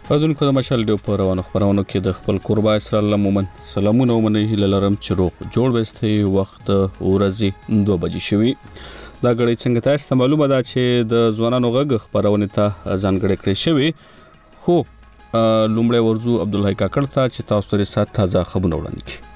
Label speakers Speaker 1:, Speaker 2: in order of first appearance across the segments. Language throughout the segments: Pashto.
Speaker 1: اذن کو د مشال ډیو په روانو خبرونو کې د خپل قربا اسرائیل مومن سلامونه ومنه هله لرم چې روغ جوړ وستي وخت ورځي 2 بجې شوي دا غړي څنګه تاسو معلومه ده چې د ځوانانو غږ خبرونه ته ځانګړې کړې شوی خو لومړی ورزو عبدالحی کاکړ ته چې تاسو لري سات تازه خبرونه وړاندې کړي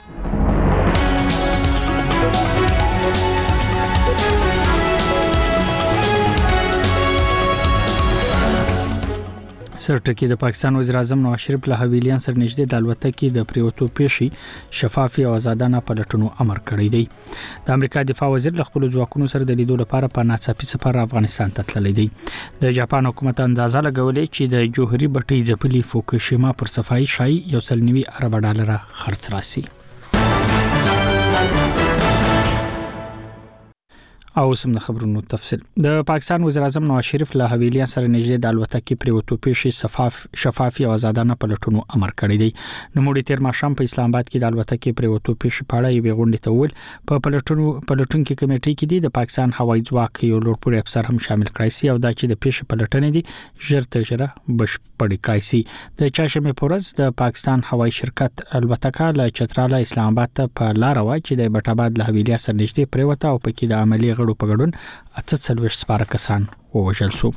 Speaker 2: سرټکی د پاکستان وزیر اعظم نواز شریف له حویلیان سره نږدې د الوتکې د پریوتو پیشي شفافي او آزادانه پلټونو امر کړی دی د امریکا دفاع وزیر له خپل ځواکونو سره د لیدو لپاره په ناڅاپي سفر افغانستان ته تللی دی د جاپان حکومت اندازه لګولې چې د جوهري بټۍ ځپلي فوکوشیما پر صفایي شای یو سل 90 ارب ډالر خرڅ راسي او سم د خبرونو تفصیل د پاکستان وزیر اعظم نواز شریف له حویلیان سره نږدې د الوتکې پریوتو پیشي شفافي او آزادانه پلټونو امر کړی دی نو موږ تیر ماښام په اسلام آباد کې د الوتکې پریوتو پیشي په اړه یو غونډه ته ول په پلټونکو کمیټې کې دی د پاکستان هوایي ځواک یو لوړپوړی افسر هم شامل کړی سي او دا چې د پیشي پلټنې دي ژر تر ژره بشپړ کړی سي د چاشمې پورز د پاکستان هوایي شرکت الوتکه له چتراله اسلام آباد ته په لار وای چې د بټ آباد له حویلیا سره نږدې پریوته او پکې د عملی غړو په ګډون 48 سپاره کسان ووژل شو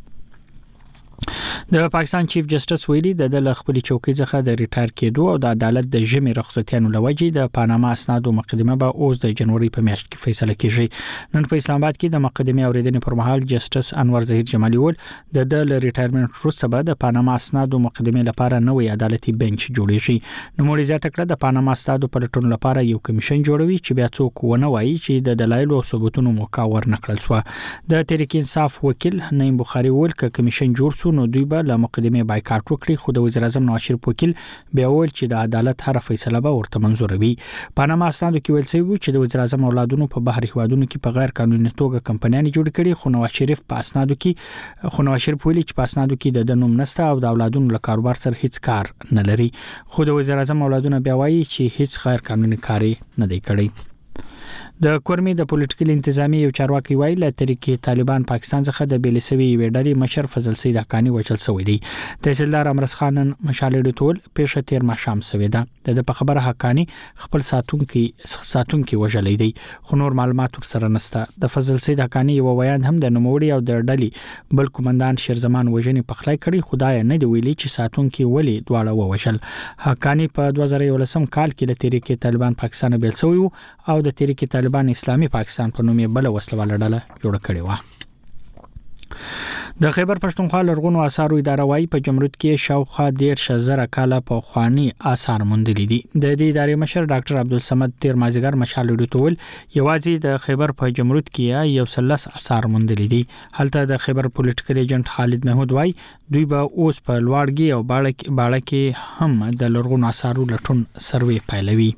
Speaker 2: د پاکستان چیف جسټس ویلي د خپل چوکۍ څخه د ریټایر کېدو او د عدالت د جمی رخصتیانو لوجې د پاناما اسنادو مقدمه به اوس د جنوري په میاشت کې فیصله کیږي نن په اسلام آباد کې د مقدمه اوریدنې پر مهال جسټس انور ظهیر جمالي ول د ریټایرمنټ وروسته به د پاناما اسنادو مقدمه لپاره نوې عدالتي بنچ جوړیږي نو موري زیاته کړه د پاناما اسنادو پلټون لپاره یو کمیشن جوړوي چې بیا څوک ونه وایي چې د دلایل او ثبوتونو مکاور نکړل شو د تحریک انصاف وکیل نعیم بخاری ول ک کمیشن جوړ شو نو دوی به له مقدمه بایکاټ وکړي خو د وزیر اعظم نواز شریف وکیل بیا ویل چې د عدالت هر فیصله به ورته منزور وي پاناما اسنادو کې ویل شوی چې د وزیر اعظم اولادونو په بهر هیوادونو کې په غیر قانوني توګه کمپنیانې جوړ کړي خو نواز شریف په اسنادو ویلي چې په اسنادو کې د نوم نسته او د اولادونو له کاروبار سره هیڅ کار نه لري خو د وزیر اعظم اولادونو بیا وایي چې هیڅ غیر قانوني کار نه دی کړی د کورمي د پولیټیکل انتظامی یو چارواکي وایي له تحریک طالبان پاکستان څخه د بیلسوي ویډالي مشر فضل سید حقانی وچل شوی دی تحصیلدار امرس خان مشالې ټول پېښه تیر ماښام شوی ده د خبره حقانی خپل ساتونکو وژلې دی خو نور معلومات سره نشته د فضل سید حقانی یو بیان هم د نوموړي او د ډلې بل کمانډان شیرزمان وژنې پخلای کړي خدای نه دی ویلي چې ساتونکو ولی دواړه ووژل حقانی په 2011 کال کې د تحریک طالبان پاکستان بیل شوی او د تحریک طالبان اسلامي پاکستان په نوم بل وسلواله ډله جوړ کړې و د خیبر پښتونخوا لرغونو آثارو اداره وايي په جمرود کې شاوخوا 10000 کاله په خواني آثار موندلي دي د دې ادارې مشر ډاکټر عبدالصمد تیر مازیګر مشال ډوتول یوازې د خیبر په جمرود کې یو سلس آثار موندلي دي هلته د خیبر پولیټیکل ایجنټ خالد محمود وايي دوی به اوس په لوړګي او باړه کې هم د لرغونو آثارو لټون سروې پیلوي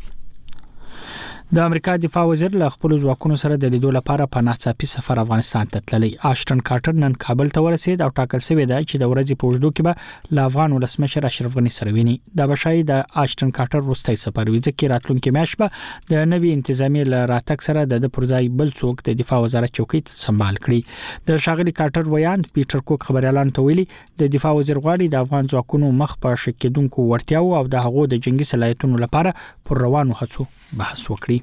Speaker 2: د امریکا دفاع وزیر له خپل ځواکونو سره د لیدو لپاره په ناڅاپي سفر افغانستان ته تللی آشټن کارټر نن کابل ته ورسید او ټاکل شوی دی چې د ورځې په وژدو کې به له افغان ولسمشر اشرف غنی سره ویني د بشای د آشټن کارټر وروستي سفر وي ځکه راتلونکي میاشت به د نوي انتظامی له راتګ سره د پرځای بل څوک د دفاع وزارت چوکۍ سمبال کړي د شاغلي کارټر ویان پیټر کوک خبريالان ته ویلي د دفاع وزیر غواړي د افغان ځواکونو مخ په شکیدونکو ورتیاو او د هغو د جنگي صلاحیتونو لپاره پر روانو هڅو بحث وکړي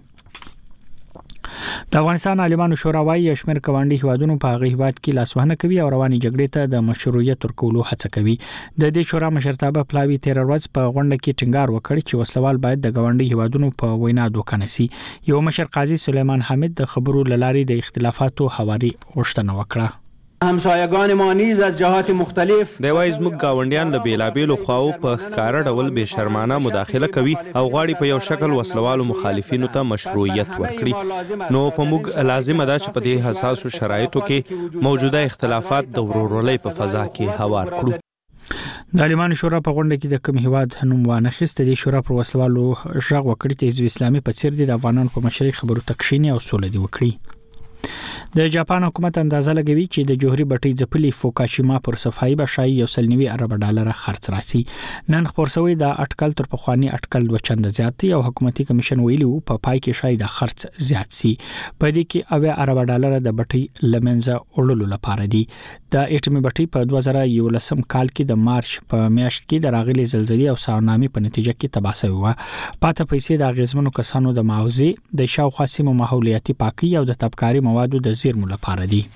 Speaker 2: د افغانستان عالمانو شورا وايي شمیر کوانډي هوادونو په هغه هواد کې لاسوهنه کوي او رواني جګړې ته د مشروعیت ورکولو هڅه کوي د دې شورا مشرتابه پلاوی 13 ورځ په غونډه کې ټینګار وکړ چې وسلوال باید د کوانډي هوادونو په وینا دوکانه سي یو مشر قاضي سلیمان حمید د خبرو لاري د اختلافاتو حواري غوښتنه وکړه
Speaker 3: همسایگان ما نیز از جهات مختلف
Speaker 4: د وایز مګ گاونډیان له بیلابېلو خواو په کار ډول به شرمانه مداخله کوي او غواړي په یو شکل وسلوالو مخالفینو ته مشروعیت ورکړي نو په موږ لازمه ده چې په دې حساسو شرایطو کې موجوده اختلافات د ورورولۍ په فضا کې هوار کړو
Speaker 2: د عالمانو شورا په غونډه کې د کوم هیواد نوم وانه خسته د شورا پر وسلوالو ژغ وکړي چې حزب اسلامي په څیر د افغانانو په مشرۍ خبرو تکشینی او سولې دی وکړي د جاپان حکومت اندازه لګوي چې د جوهري بټۍ ځپلي فوکاشیما پر صفایي بشای $190 ارب خرڅ راسي. نن خبر شوی د اټکل تر پخوانی اټکل 2 چنده زیات دی او حکومتي کمیشن ویلي په پای کې شاید خرڅ زیات سي. په دې کې $90 ارب د بټۍ لمنځه وړلو لپاره دی. د اټمی بټۍ په 2011 کال کې د مارچ په میاشت کې د راغلي زلزلې او سونامي په نتیجه کې تباہ شوی و. پاته پیسې د غزمنو کسانو د معاوضه د شاوخوا سیمو ماحولیاتي پاکي او د تبکاري موادو د زیرمو لپاره دی.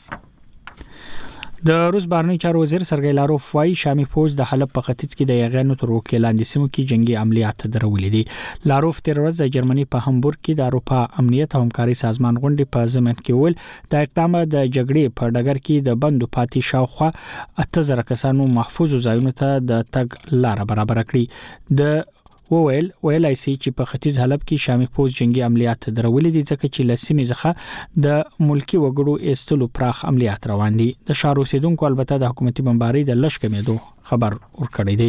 Speaker 2: د روس بهرنی چارو وزیر سرګی لاروف وايي شامي فوج د حلب په ختیځ کې د یغانو تر وکیل لاندې سیمو کې جنگي عملیات درولې دي. لاروف تیر ورځ د جرمني په هامبورګ کې د اروپا امنیت او همکاري سازمان غونډې په ضمن کې ول د اقدام د جګړې په ډګر کې د بندو پاتې شاوخوا 8000 کسانو محفوظ ځایونو ته د تګ لار برابر کړې. د ویلای سي چې په ختیځ حلب کې شامي فوج جنگي عملیات درولې دي ځکه چې لسمې ځخه د ملکی وګړو استلو پراخ عملیات روان دي. د شارو سیدونکو البته د حکومتي بمباري د لښ کمیدو خبر ورکړی دی.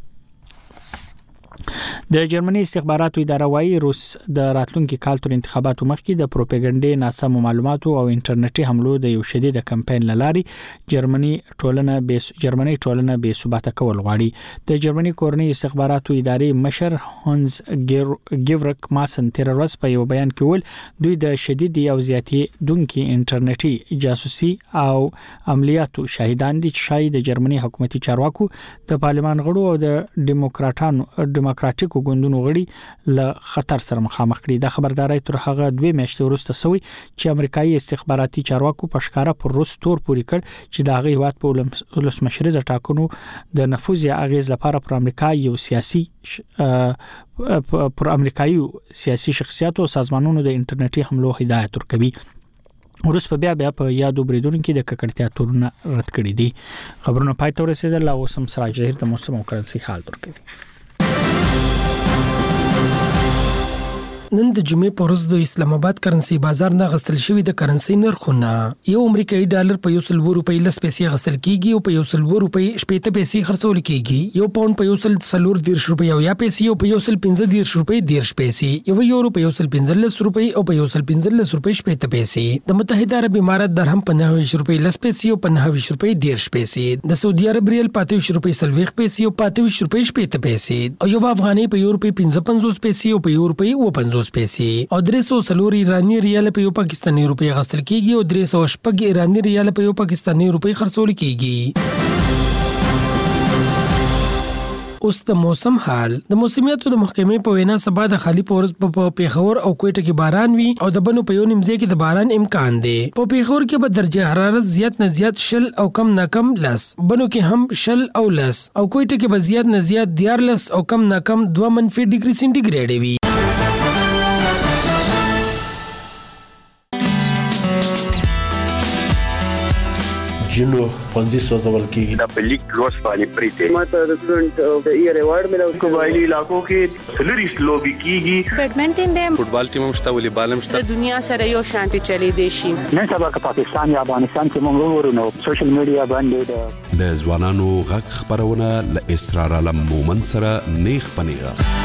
Speaker 2: د جرمني استخباراتو اداره وايي روس د راتلونکي کال تر انتخاباتو مخکې د پروپاګاندا ناسم معلوماتو او انټرنیټي حملو د یو شدید کمپاین لاري جرمني ټولنه بې ثباته کول غواړي. د جرمني کورنۍ استخباراتو ادارې مشر هانز ګیورک ماسن تیر ورځ په یو بیان کې ول دوی د شدید او زیاتې دونکو انټرنیټي جاسوسي او عملیاتو شاهدان دي چې شاید د جرمني حکومتي چارواکو د پارلمان غړو او د ډیموکراټیکو ګوندونو غړي له خطر سره مخامخ کړي. د خبرداري تر هغه 2 میاشتې وروسته سوي چې امریکایي استخباراتي چارواکو په ښکارا پر روس تور پوري کړ چې د هغه هیواد په ولسمشریزه ټاکنو د نفوذ یا اغیز لپاره پر امریکایي سیاسي شخصیت او سازمانونو د انټرنیټي حملو هدایت ورکوي. روس په بیا په یادو بریدونکو د ککړتیا تورونه رد کړی دي. خبرونه پای ته رسیدل او سم سراج ظهیر د موسم او کرنسي حال ورکوي.
Speaker 5: نن د جمعې په ورځ د اسلام آباد کرنسي بازار نه غستل شوی د کرنسي نرخونه یو امریکایي ډالر په $100 لس پیسې غستل کیږي او په $100 شپږ پیسې خرڅول کیږي. یو پاوند په $140 او یا پیسې او په $115 10 پیسې یو یورو په $115 او په $115 شپږ پیسې. د متحده عرب امارات درهم په $90 لس پیسې او په $90 10 پیسې. د سعودي عرب ریال په $30 30 پیسې او په $30 شپږ پیسې او یو افغاني په €55 پیسې او په €50 پیسې او 300 ایرانی ریال په یو پاکستاني روپی غستل کیږي او 300 ایرانی ریال په یو پاکستاني روپی خرڅول کیږي. اوس د موسم حال. د موسمیاتو د محکمې په وینا سبا د خالی پورز په پیښور او کوټه کې باران وي او د بنو په یو نیمځای کې د باران امکان دی. په پیښور کې به درجه حرارت زیات نه زیات 0 او کم نه کم 10، بنو کې هم 0 او 10 او کوټه کې به زیات نه زیات 14 او کم نه کم 2 منفي ډیګري سنټیګریډ وي.
Speaker 6: جنو پنځه سوځول کېږي
Speaker 7: د پلیک روز باندې پریته
Speaker 8: ماته د سټډنټ د ایئر ایوارډ ملو
Speaker 7: قبایلی علاقو کې سلریست لوبي کیږي.
Speaker 9: بیډمنټن دی،
Speaker 4: فوټبال ټیم هم شته، والیبال هم شته.
Speaker 9: د دنیا سره یو شانتي چلی دی شي.
Speaker 10: نن سبا که پاکستان یا افغانستان کې موږ ورونو سوشل میډیا باندې
Speaker 11: د ځوانانو غږ خبرونه ل اسرار علم مومن سره نیخ پنیغه.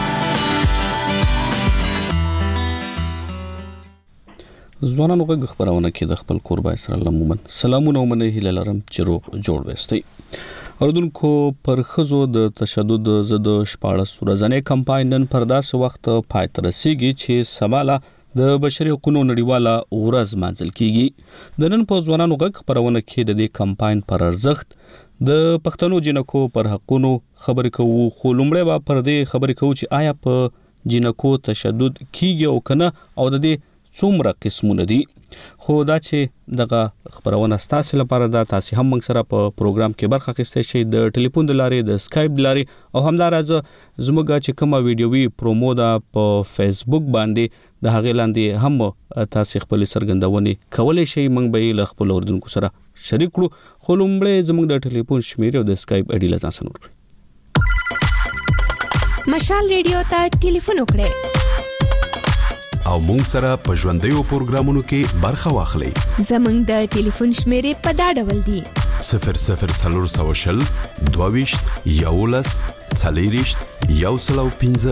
Speaker 1: ځوانانو غږ خبرونه کې د خپل قربا اسرار علم مومن سلامونه ومنه هیله لرم چې روغ جوړ وستئ. اوردونکو پر خزو د تشدد ضد 14 ورځنی کمپاین نن پر داسې وخت پای ته رسیږي چې سباله د بشري حقوقو نړیواله ورځ مانځل کیږي. د نن په ځوانانو غږ خبرونه کې د دې کمپاین پر ارزښت د پښتنو جنکو پر حقوقو خبرې کوو، خو لومړی به پر دې خبرې کوو چې آیا په جنکو تشدد کیږي او کنه او د دې څومره قسمونه دي. خو دا چې دغه خبرونه ستاسو لپاره دا تاسو هم موږ سره په پروګرام کې برخه اخیستئ شئ د ټلیفون د لارې، د اسکایپ د لارې او همدارز زموږ چې کومه ویډیووي پرومو ده په فیسبوک باندې د هغه لاندې هم تاسو خپل سرګندونې کولای شئ. موږ به له خپل اوردونکو سره شریک کړو. خو لومړی زموږ د ټلیفون شمیره او د اسکایپ اډي لزان سنور کړئ.
Speaker 12: مشال ریډیو ته ټلیفون وکړئ
Speaker 11: او مونږ سره په ژوندیو پروګرامونو کې برخه واخلئ.
Speaker 12: زموږ د ټلیفون شمیرې په دا ډول دي:
Speaker 11: 0040 22 11 40 105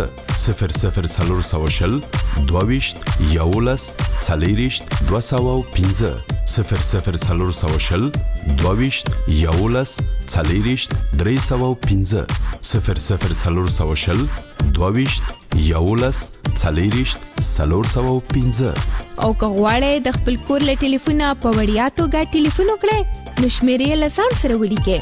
Speaker 11: 0040 22 11 40 205. 0040 22 11 40 315 0040 22 11 40 315
Speaker 12: او که غواړئ د خپل کور له ټلیفونه په وړیا توګه ټلیفون وکړئ نو شمیرې له ځان سره ولیکئ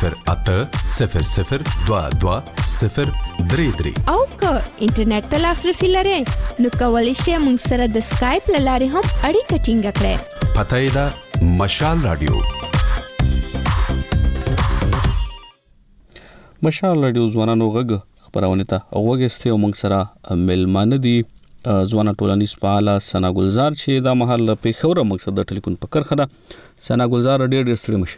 Speaker 11: 08002203
Speaker 12: او که انټرنیټ ته لاسرسي لرئ نو کولی شئ موږ سره د سکایپ له لارې هم اړیکه ټینګه کړئ.
Speaker 11: پته یې ده مشال رادیو.
Speaker 1: مشال رادیو ځوانانو غږ خبرونه ته اوګسته او موږ سره ملمانه دي ځوان ټولنیز فعال سنا ګلزار چې دا محل په خوره مقصد د ټلیفون په کرخه ده. سنا ګلزار ډېر ستړي مشه.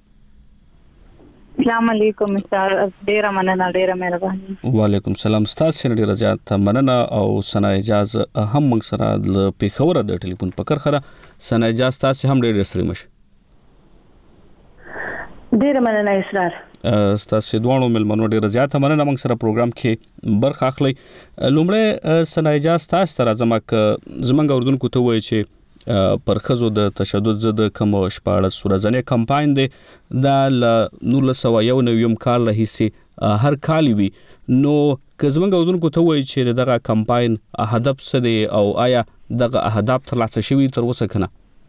Speaker 13: السلام علیکم سر ډیر مننه ډیر مهرباني.
Speaker 1: وعلیکم السلام ستاسو ډیر زیات مننه او سنا اجازه هم موږ سره د پیښور د ټلیفون په کرخه سنا اجازه تاسو هم ډیر ستړي مشه.
Speaker 13: ډیر مننه اسرار.
Speaker 1: ستاسو دوه ملمنو ډیر زیات مننه موږ سره پروګرام کې برخه اخلي. لومړی سنا اجازه تاسو تر زمک زمنګ اردن کوته وای چې پر خزو د تشدد ضد کوم شپاړه ورځنی کمپاین دی دا ل 1991 کال راهیسي هر کال وی نو که زمنګ اردن کوته وای چې دغه کمپاین هدف څه دی او آیا دغه اهداف ترلاسه شوي تر اوسه کنه؟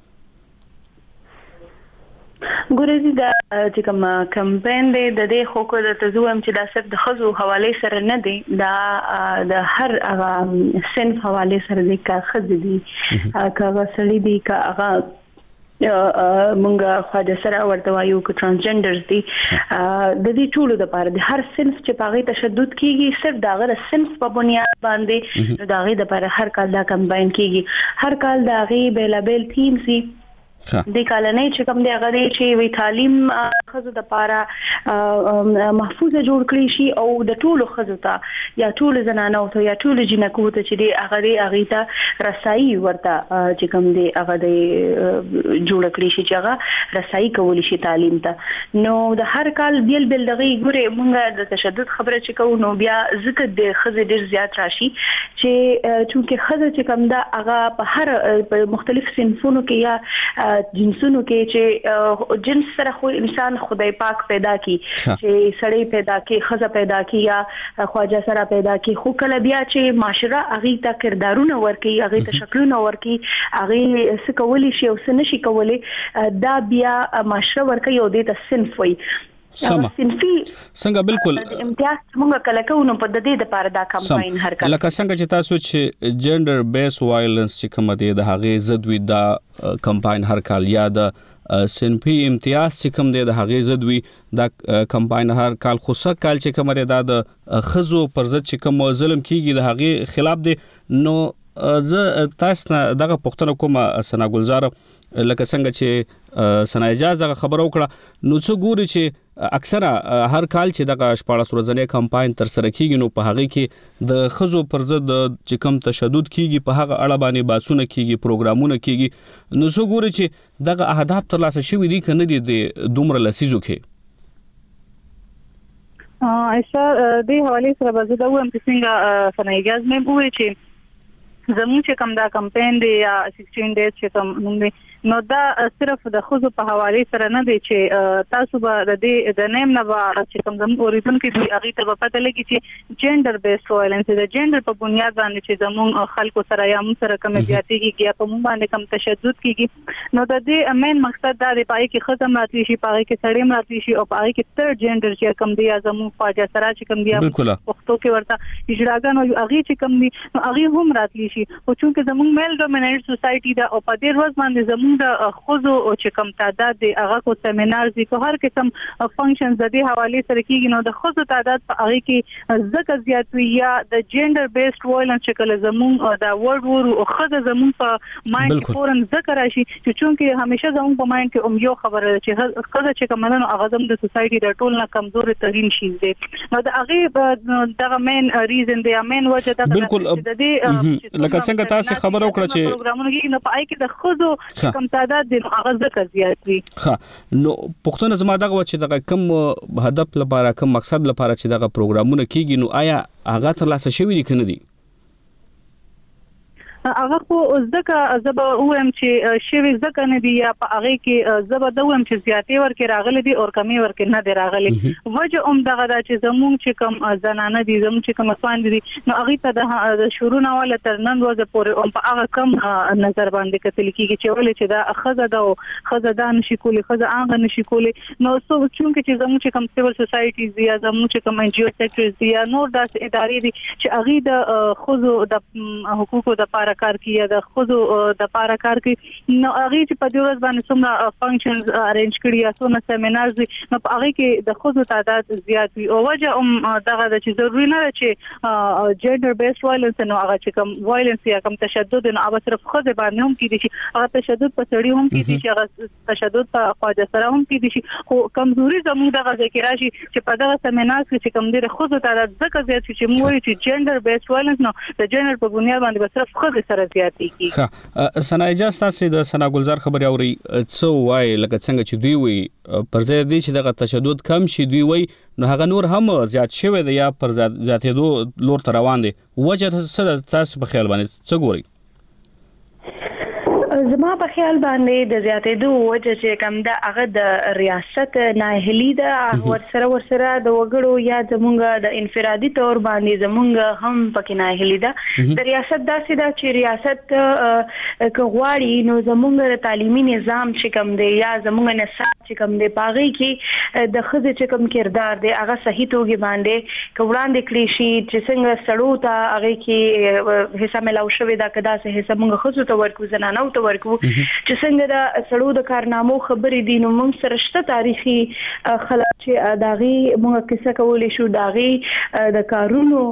Speaker 13: ګورې دا چې کوم کمپاین دی د دې خو کو د تزوم چې دا صرف د خزو حواله سره نه دی دا د هر صنف حواله سره دی کا خز دی کا وسړي دی کا مونږه خواجه سره ورته وایو کو ترانسجندرز دي د دې ټولو د پاره د هر صنف چې پاغي تشدد کیږي صرف دا غره صنف په بنیاد باندې دا غي د پاره هر کال دا کمپاین کیږي هر کال دا غي بیلابل تیم سي د کالنۍ چې کوم دی هغه چې وی تعلیم خزو د پاره محفوظ جوړ کړی شي او د ټولو خزو ته یا ټولو زنانو ته یا ټولو جنکو ته چې دی هغه ته رسایي ورته چې کوم دی هغه د جوړ کړی شي چې هغه رسایي کولی شي تعلیم ته. نو د هر کال بیل دغه ګوره مونږ د تشدد خبره چې کوو نو بیا ذکر د خزې ډیر زیات راشي چې چونکه خزه چې کوم دا هغه په هر مختلف صنفونو کې یا جنسونو کې چې جنس سره خو انسان خدای پاک پیدا کی چې سړی پیدا کی خزه پیدا کی یا خواجه سره پیدا کی خو کله بیا چې معاشره هغه ته کردارونه ورکي هغه ته شکلونه ورکي هغه څه کولی شي او څه نشي کولی دا بیا معاشره ورکي او د صنف وي
Speaker 1: څنګه بالکل
Speaker 13: امتیاز موږ کله کوو په د دې لپاره دا کمپاین هر کله
Speaker 1: لکه څنګه چې تاسو چې جندر بیس وایلنس چې کوم دی د هغه ضد وی دا کمپاین هر کال یا د سنفي امتیاز چې کوم دی د هغه ضد وی دا کمپاین هر کال خصوصا کال چې کوم دی دا د خزو پر ضد چې کوم ظلم کیږي د هغه خلاف دی. نو زه تاسو دغه پښتنه کوم سنا ګلزار لکه څنګه چې سنا اجازه خبرو کړه نو څو ګوري چې اکثره هر کال چې دغه شپاړه ورځنی کمپاین تر سره کیږي نو په هغه کې د خزو پر ضد چې کوم تشدد کیږي په هغه اړه باندې باسونه کیږي پروګرامونه کیږي نو څو ګوري چې دغه اهداف ترلاسه شوي دي کنه دي د دومره لسیزو کې
Speaker 13: ایسا د حواله سره به زه وایم چې څنګه سنا اجازه مې وې چې زموږ چې کوم دا کمپاین دی یا 16 ډیز چې کوم نو دا صرف د خزو په حواله سره نه دی چې تاسو به د نیم نه چې کوم زموږ اوریدونکو کې هغه ته پته لګي چې جندر بیس وایلنس د جندر په بنیاد باندې چې زموږ خلکو سره یا موږ سره کوم زیاتېږي یا په موږ باندې کوم تشدد کیږي نو د دې مین مقصد دا دی پای کې خزم راتلی شي پای کې سړی راتلی شي او پای کې تر جندر چې کوم دی زموږ خواجه سره چې کوم دی پښتو کې ورته اجراګان او هغه چې کوم دی هغه هم راتلی شي او چې زموږ میل ډومینیټ سوسایټي دا او په دې ورځ باندې زموږ د خزو او چې کوم تعداد دی هغه کو سیمینار دي کو هر قسم فنکشنز د دې حواله سره کیږي نو د خزو تعداد په هغه کې زکه زیات وي یا د جندر بیسډ وایلنس شکل زموږ د ورډ وور او خزه زموږ په مایند کې فورن ذکر راشي چې همیشه زموږ په مایند کې یو خبره چې خزه چې کوم نن هغه د سوسایټي د ټول نه کمزوري ترين شي دي نو د هغه دغه مین ریزن دی مین وجه دا
Speaker 1: بالکل لکه څنګه تاسو خبر وکړه چې
Speaker 13: پروګرامونه کې نه پای کې د خزو کم تعداد د هغه ذکر زیات وي.
Speaker 1: ها نو پښتون زما دغه چې دغه کم هدف لپاره کم مقصد لپاره چې دغه پروګرامونه کیږي نو آیا هغه ترلاسه شوی دي کنه دي؟
Speaker 13: هغه خو ځکه زب اوم چې شوی ځکه نه دی یا په هغه کې زب دوم چې زیاتې ورکې راغلي دي او کمی ورکې نه دی راغلي وجه هم دغه دا چې زموږ چې کوم زنانه دي زموږ چې کوم افغان دي نو هغه ته د شروع نه ولا تر نن ورځې پورې هم په هغه کم نظر باندې کتل کیږي چې ولې چې دا خزه دا خزه دا نشي کولی خزه هغه نشي کولی نو څو چې زموږ چې کوم سیول سوسایټیز دي یا زموږ چې کوم ان جی او سیکټرز دي یا نور داس ادارې دي چې هغه د خزو د حقوقو د پاره کار کوي یا د خزو د پاره کار کوي نو هغه چې په دې ورځ باندې څومره فنکشنز ارینج کړي یا څومره سیمینارز دي نو په هغه کې د خزو تعداد زیات وي او وجه هم دغه د چې ضروري نه چې جندر بیسډ وایلنس نو هغه چې کوم وایلنس یا کوم تشدد نو هغه صرف خزه باندې هم کیږي چې هغه تشدد په سړی هم کیږي چې هغه تشدد په خواجه سره هم کیږي خو کمزوري زموږ دغه ذکر راشي چې په دغه سیمینار کې چې کوم ډېر خزو تعداد ځکه زیات چې موږ وایو چې جندر بیسډ وایلنس نو د جندر په بنیاد باندې به صرف خزه سره زیات کیږي
Speaker 1: سنا اجازه تاسو د سنا ګلزار خبري اوري څو وای لکه څنګه چې دوی وي پر ځای دی چې دغه تشدد کم شي دوی وای نو هغه نور هم زیات شوی دی یا پر زیاتېدو لور ته روان دي وجه تاسو په خیال باندې څه ګوري
Speaker 14: زما په خیال باندې د زیاتېدو وجه چې کوم د هغه د ریاست ناهلي ده ورسره د وګړو یا زمونږ د انفرادي تور باندې زمونږ هم پکې ناهلي ده د ریاست داسې ده چې ریاست کغواړي نو زمونږ د تعلیمي نظام چې کوم دی یا زمونږ نصاب چې کوم دی پاغي کې د خزې چې کوم کردار دی هغه صحیح توګه باندې کوړاندې کړی شي چې څنګه سړو ته هغه کې حصہ ملاو شوی دا کدا څه حصہ موږ خزو ته ورکو زنانو ته ورکو چې څنګه دا سړو د کارنامو خبرې دي نو موږ سره شته تاریخي خلک چې داغي موږ کیسه کولې شو داغي د کارونو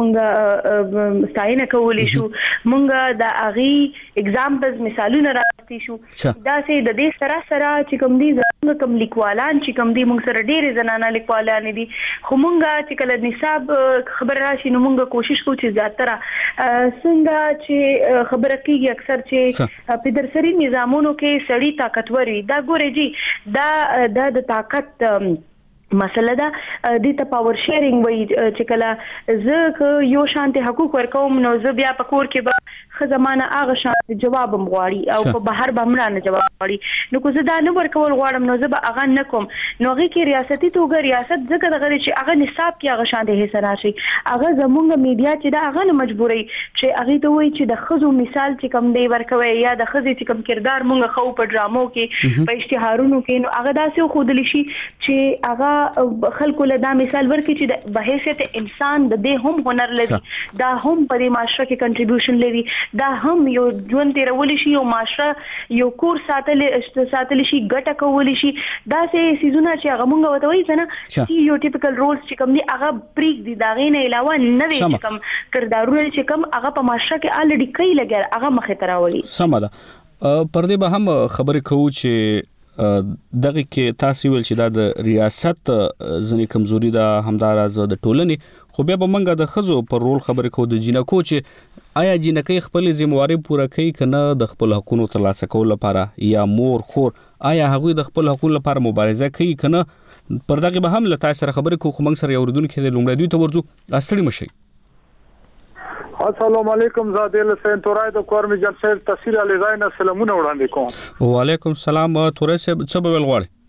Speaker 14: موږ ستاینه کولې شو موږ د اغي اگزامپلز مثالونه راوستي شو دا سه د دې سره چې کوم دي زموږ کوم لیکوالان چې کوم دي موږ سره ډېر زنانه لیکوالان دي خو موږ چې کله نصاب خبر راشي نو موږ کوشش کوو چې زیاتره څنګه چې خبره کیږي اکثر چې په درسري نظامونو کې سړی طاقتور وي دا ګورې جی دا د طاقت مسله ده د ته پاور شیرینګ وای چې کله زه یو شانتي حقوق ورکوم نو زه بیا په کور کې به خزمانه هغه شانتي جواب مغواړي او په بهر بمرانه جواب غواړي نو کو زه دا نه ورکول غواړم نو زه به هغه نه کوم نو هغه کې ریاستي توګه ریاست ځکه دغه چې هغه نصاب کې هغه شانتي حصہ راشي هغه زمونږ میډیا چې دا هغه نه مجبوري چې هغه ته وای چې د خزو مثال چې کم دی ورکوي یا د خزې چې کم کردار مونږ خو په ډرامو کې په اشتهارونو کې نو هغه داسې خودلی شي چې هغه خلکو له دا مثال ورکړي چې د بهیثیت انسان د دې هم هنر لري دا هم په دې معاشره کې کنټریبیوشن لري دا هم یو ژوند تیرول شي یو معاشره یو کور ساتل شي ګټه کول شي دا سه سيزونه چې هغه مونږ وته وایي څنګه چې یو ټیپیکل رولز چې کوم دي هغه بریک دي دا غي نه علاوه نه وي چې کوم کردارونه چې کوم هغه په معاشره کې الډی کوي لګر هغه مخه تراولي
Speaker 1: سم ده پر دې به هم خبرې کوو چې دغه کې تاسو ویل چې دا د ریاست ځنې کمزوري ده همداراز د ټولنې خو بیا به منګه د خزو پر رول خبرې کوو د جنکو چې آیا جنکې خپل ذمہواری پوره کوي کنه د خپل حقوقو ترلاسه کول لپاره یا مور خور آیا هغه د خپل حقوقو لپاره مبارزه کوي کنه پر دغه به هم له تاسو سره خبرې کوو خو موږ سره یو ردون کې د لومړی دوی ته ورځو استړي مشي
Speaker 15: السلام علیکم زادل حسین تورای د کورمی جنسل تفسیر علی زاین سلامونه وړاندې کوم
Speaker 1: وعلیکم السلام تورای څه به ول غواړي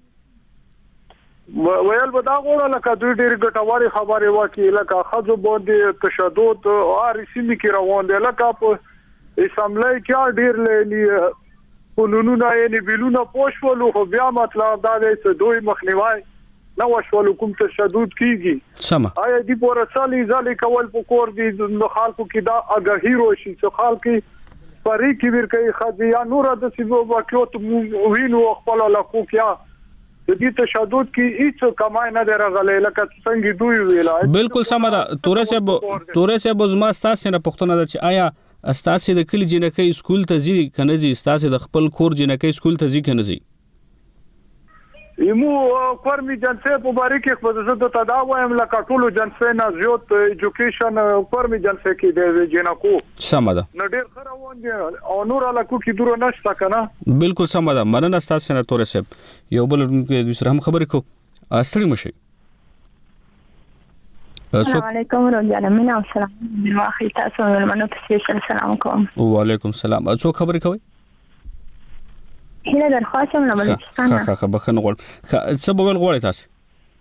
Speaker 15: ویل به دا غوړه لکه دوی ډېر ګټوري خبرې وکړي لکه خځو باندې تشدد او رسمي کې روان دي لکه په اسمبلی کې ډېر لې قانونونه یې بیلونه پوښولو خو بیا مطلب دا دی چې دوی مخنیوي نو وشول کوم تشدد کیږي
Speaker 1: سم
Speaker 15: آیا دی پورسالي ځالي کول په کور دي نو خلکو کې دا اگاهی روشي چې خلک پرې کې ورکه خدي یا نور د سیبو واکیوت وینو خپل لکو کیا د دې تشدد کې هیڅ کمای نه درغلې لکه څنګه دوی ویلا
Speaker 1: بالکل سم ده تورې سه زما تاسو نه پښتنه ده چې آیا استاسې د کلی جنکې سکول ته ځي کنه ځي استاسې د خپل کور جنکې سکول ته ځي کنه ځي
Speaker 15: یمو کورمی جنسه په باره کې خو زه د تداوم لکه ټولو جنسه نه زیات ایجوکیشن کورمی جنسه کې د جنکو
Speaker 1: سم ده
Speaker 15: نو ډیر خروان دي او نور علاقو کې دورو نشته کنه
Speaker 1: بالکل سم ده مننه تاسو نه تورې سه یو بل کې دوسر هم خبرې کو استړي مشي
Speaker 14: السلام علیکم ورحمۃ الله وبرکاته. واخی تاسو ملمنو ته سپیشل سلام کوم.
Speaker 1: وعلیکم السلام. څو خبرې کوي؟
Speaker 14: هله درخواستم له بلوچستان.
Speaker 1: ښه بخښنه غواړم. څه به ول غواړئ تاسو؟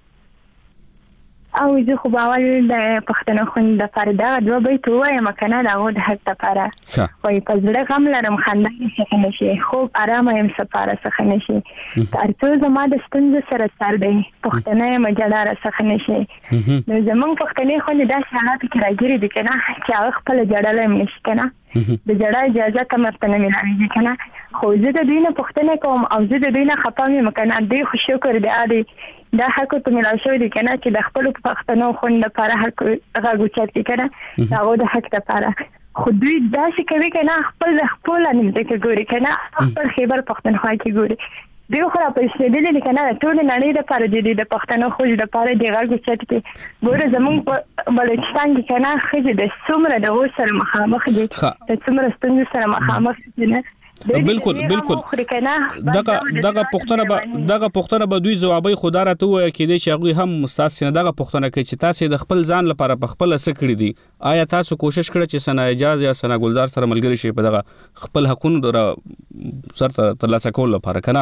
Speaker 14: او زه خو باور د پښتنو د فردا دوه بیت وایم کنه دا غو د حق لپاره. وای په زړه غم لرم خندا څخه نشي. خوب آرام یم سپاره څخه نشي. ترڅو زما د ستونزې سره سر دی. پښتنه مجدار څخه نشي. نو زمون پښتنې خو د حالات کې راګری دي کنه چې هغه خپل جړل هم نشي کنه. د جړا اجازه ته مرتنه ملایږي کنه. خو زه د دینه پښتنه کوم او زه د دینه خپامي مکنه دی خو شکر دی عادي دا حق ته ملای شوی دی کنه چې د خپل پښتنو خوند لپاره حق غوچت کنه دا د حق لپاره خو دوی داسې کوي کنه خپل نه دې ګوري کنه خپل خیبر پښتونخوا کې ګوري دی خو را پېښې دي کنه ټول نړۍ لپاره د پښتنو خو د لپاره دی غوچت کې ګوره زمون په بلوچستان کې کنه خځې د څومره د وسره مخامخ دي د څومره ستونزې سره مخامخ دي نه
Speaker 1: بالکل دغه پښتنه به دوی جوابي خدا راته وایي کې چې هغه هم مستاسینه دغه پښتنه کې چې تاسو د خپل ځان لپاره په خپل څه کړی دي آیا تاسو کوشش کړی چې سنا اجازه یا سنا ګلزار سره ملګری شي په دغه خپل حقوقو در سره ترلاسه کول لپاره کنه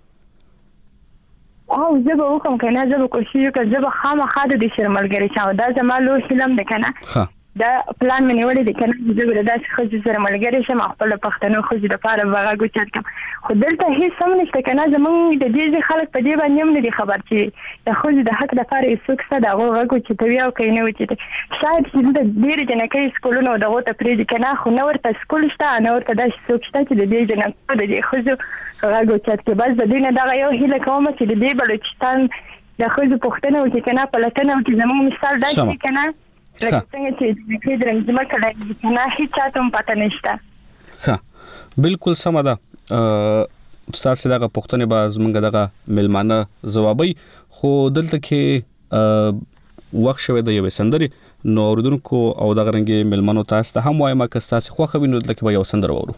Speaker 14: او زه به وکم کنه زه به کوشش وکړم زه به خامخا د دې سره ملګری شم دا زما لوی حلم دی کنه دا پلان مې نیولې دي کنه زه به داسې خځې سره ملګری شم خپل پښتنو خځې لپاره به غوچت کوم خو دلته هیڅ هم نشته کنه زمونږ د دې خلک په دې باندې هم نه دي خبر چې د خځې د حق لپاره هیڅوک څه دا غوچتوي او کوي نه وچته شاید چې د ډېر جنکې سکولونو دغه ته پریږدي کنه خو نو ورته سکول شته نو ورته داسې څوک شته چې د دې جنکو د دې خځو غوچت کوي بس د دې نه دغه یو هیله کوم چې د دې بلوچستان د خځو پښتنه او چې کنه په لټنه او چې زموږ مثال داسې کنه لکه څنګه چې د دې رنګ کړه نه هیڅ چاته پته نشته.
Speaker 1: ها بالکل سم ده. ستاسو دغه پښتنه به زمونږ دغه ملمانه جوابي خو دلته کې وخت شوی د یو سندري نو اوردونکو او دغه رنګ ملمانو تاسو ته هم وایم که تاسو خو خوینو دلته کې به یو سندر وورو.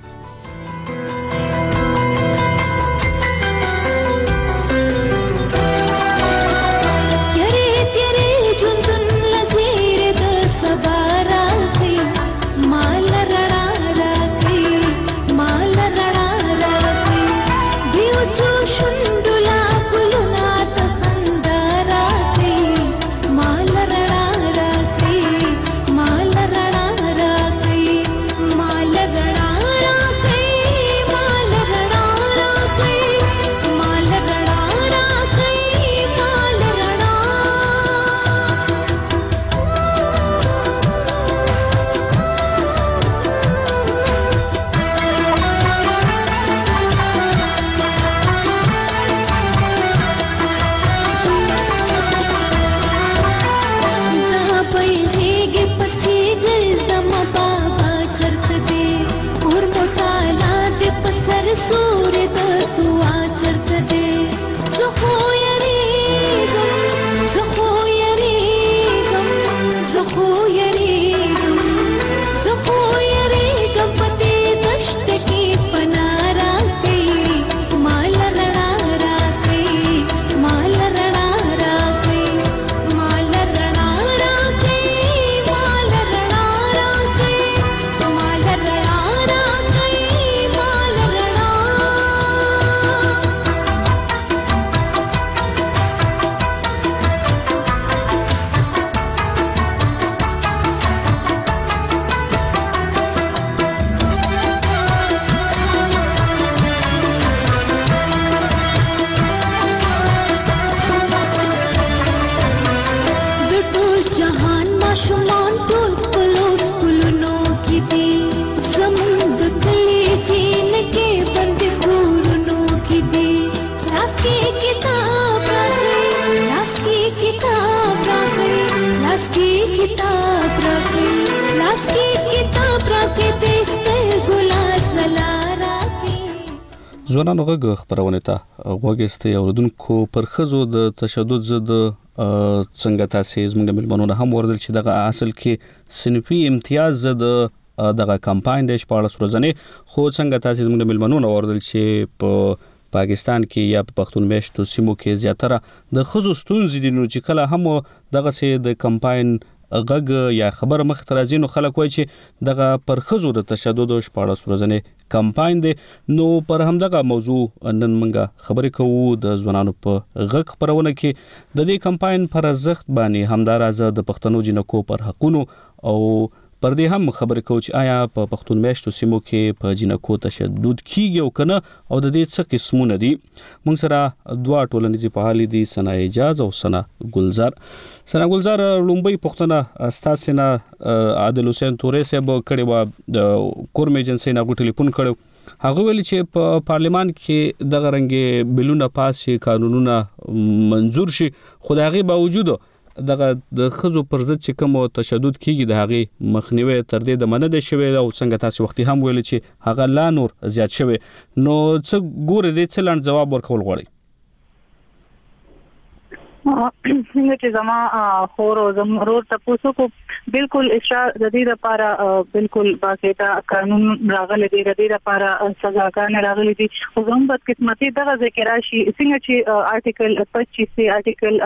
Speaker 1: ځوانانو غږ خبرونه ته غوږستي اوردونکو پر خزو د تشدد ضد څنګه تاسو زموږ ملمنونه هم وردل چې دغه اصل کې صنفي امتیاز د دغه کمپاین د 14 ورځې خو څنګه تاسو زموږ ملمنونه وردل چې په پاکستان کې یا په پښتون میشتو سیمو کې زیاتره د خزو ستونزې دي، نو چې کله هم دغه سي د کمپاین غږ یا خبر مخ ترازی نو خلک وایي چې دغه پر خزو د تشدد او 14 ورځې کمپاین دی. نو پر همدغه موضوع نن موږ خبرې کوو د ځوانانو په غږ خبرونه کې د دې کمپاین پر ارزښت باندې همدارازه د پښتنو جنکو پر حقونو او پر دې هم خبرې کوو چې آیا په پښتون میشتو سیمو کې په جنکو تشدد کیږي او کنه او د دې څه قسمونه دي. موږ سره دوه ټولنیز فعال دي، ثنا اعجاز او ثنا ګلزار. ثنا ګلزار لومبي پښتنه استاسو نه عادل حسین تورې صاحب کړي و د کورم ایجنسی نه ټلیفون کړو، هغه ویل چې په پارلیمان کې دغه رنګ بلونه پاسي قانونونه منزور شي، خو د هغه باوجود دغه د خزو پر ضد چې کوم تشدد کیږي د هغه مخنیوي تر دې د مننه شوی او څنګه تاسو وختي هم ویل چې هغه لا نور زیات شوی. نو څه ګوره دې څه لاند جواب ورکول غواړي؟
Speaker 13: څنګه چې زما خور او زمرور تاسو کو بالکل اشاره د دې لپاره بالکل باقاعده قانون راغلي دی، د دې لپاره سزاګان راغلي دي. خو زموږ بد قسمتي دغه ذکر راشي څنګه چې آرټیکل 25 سي آرټیکل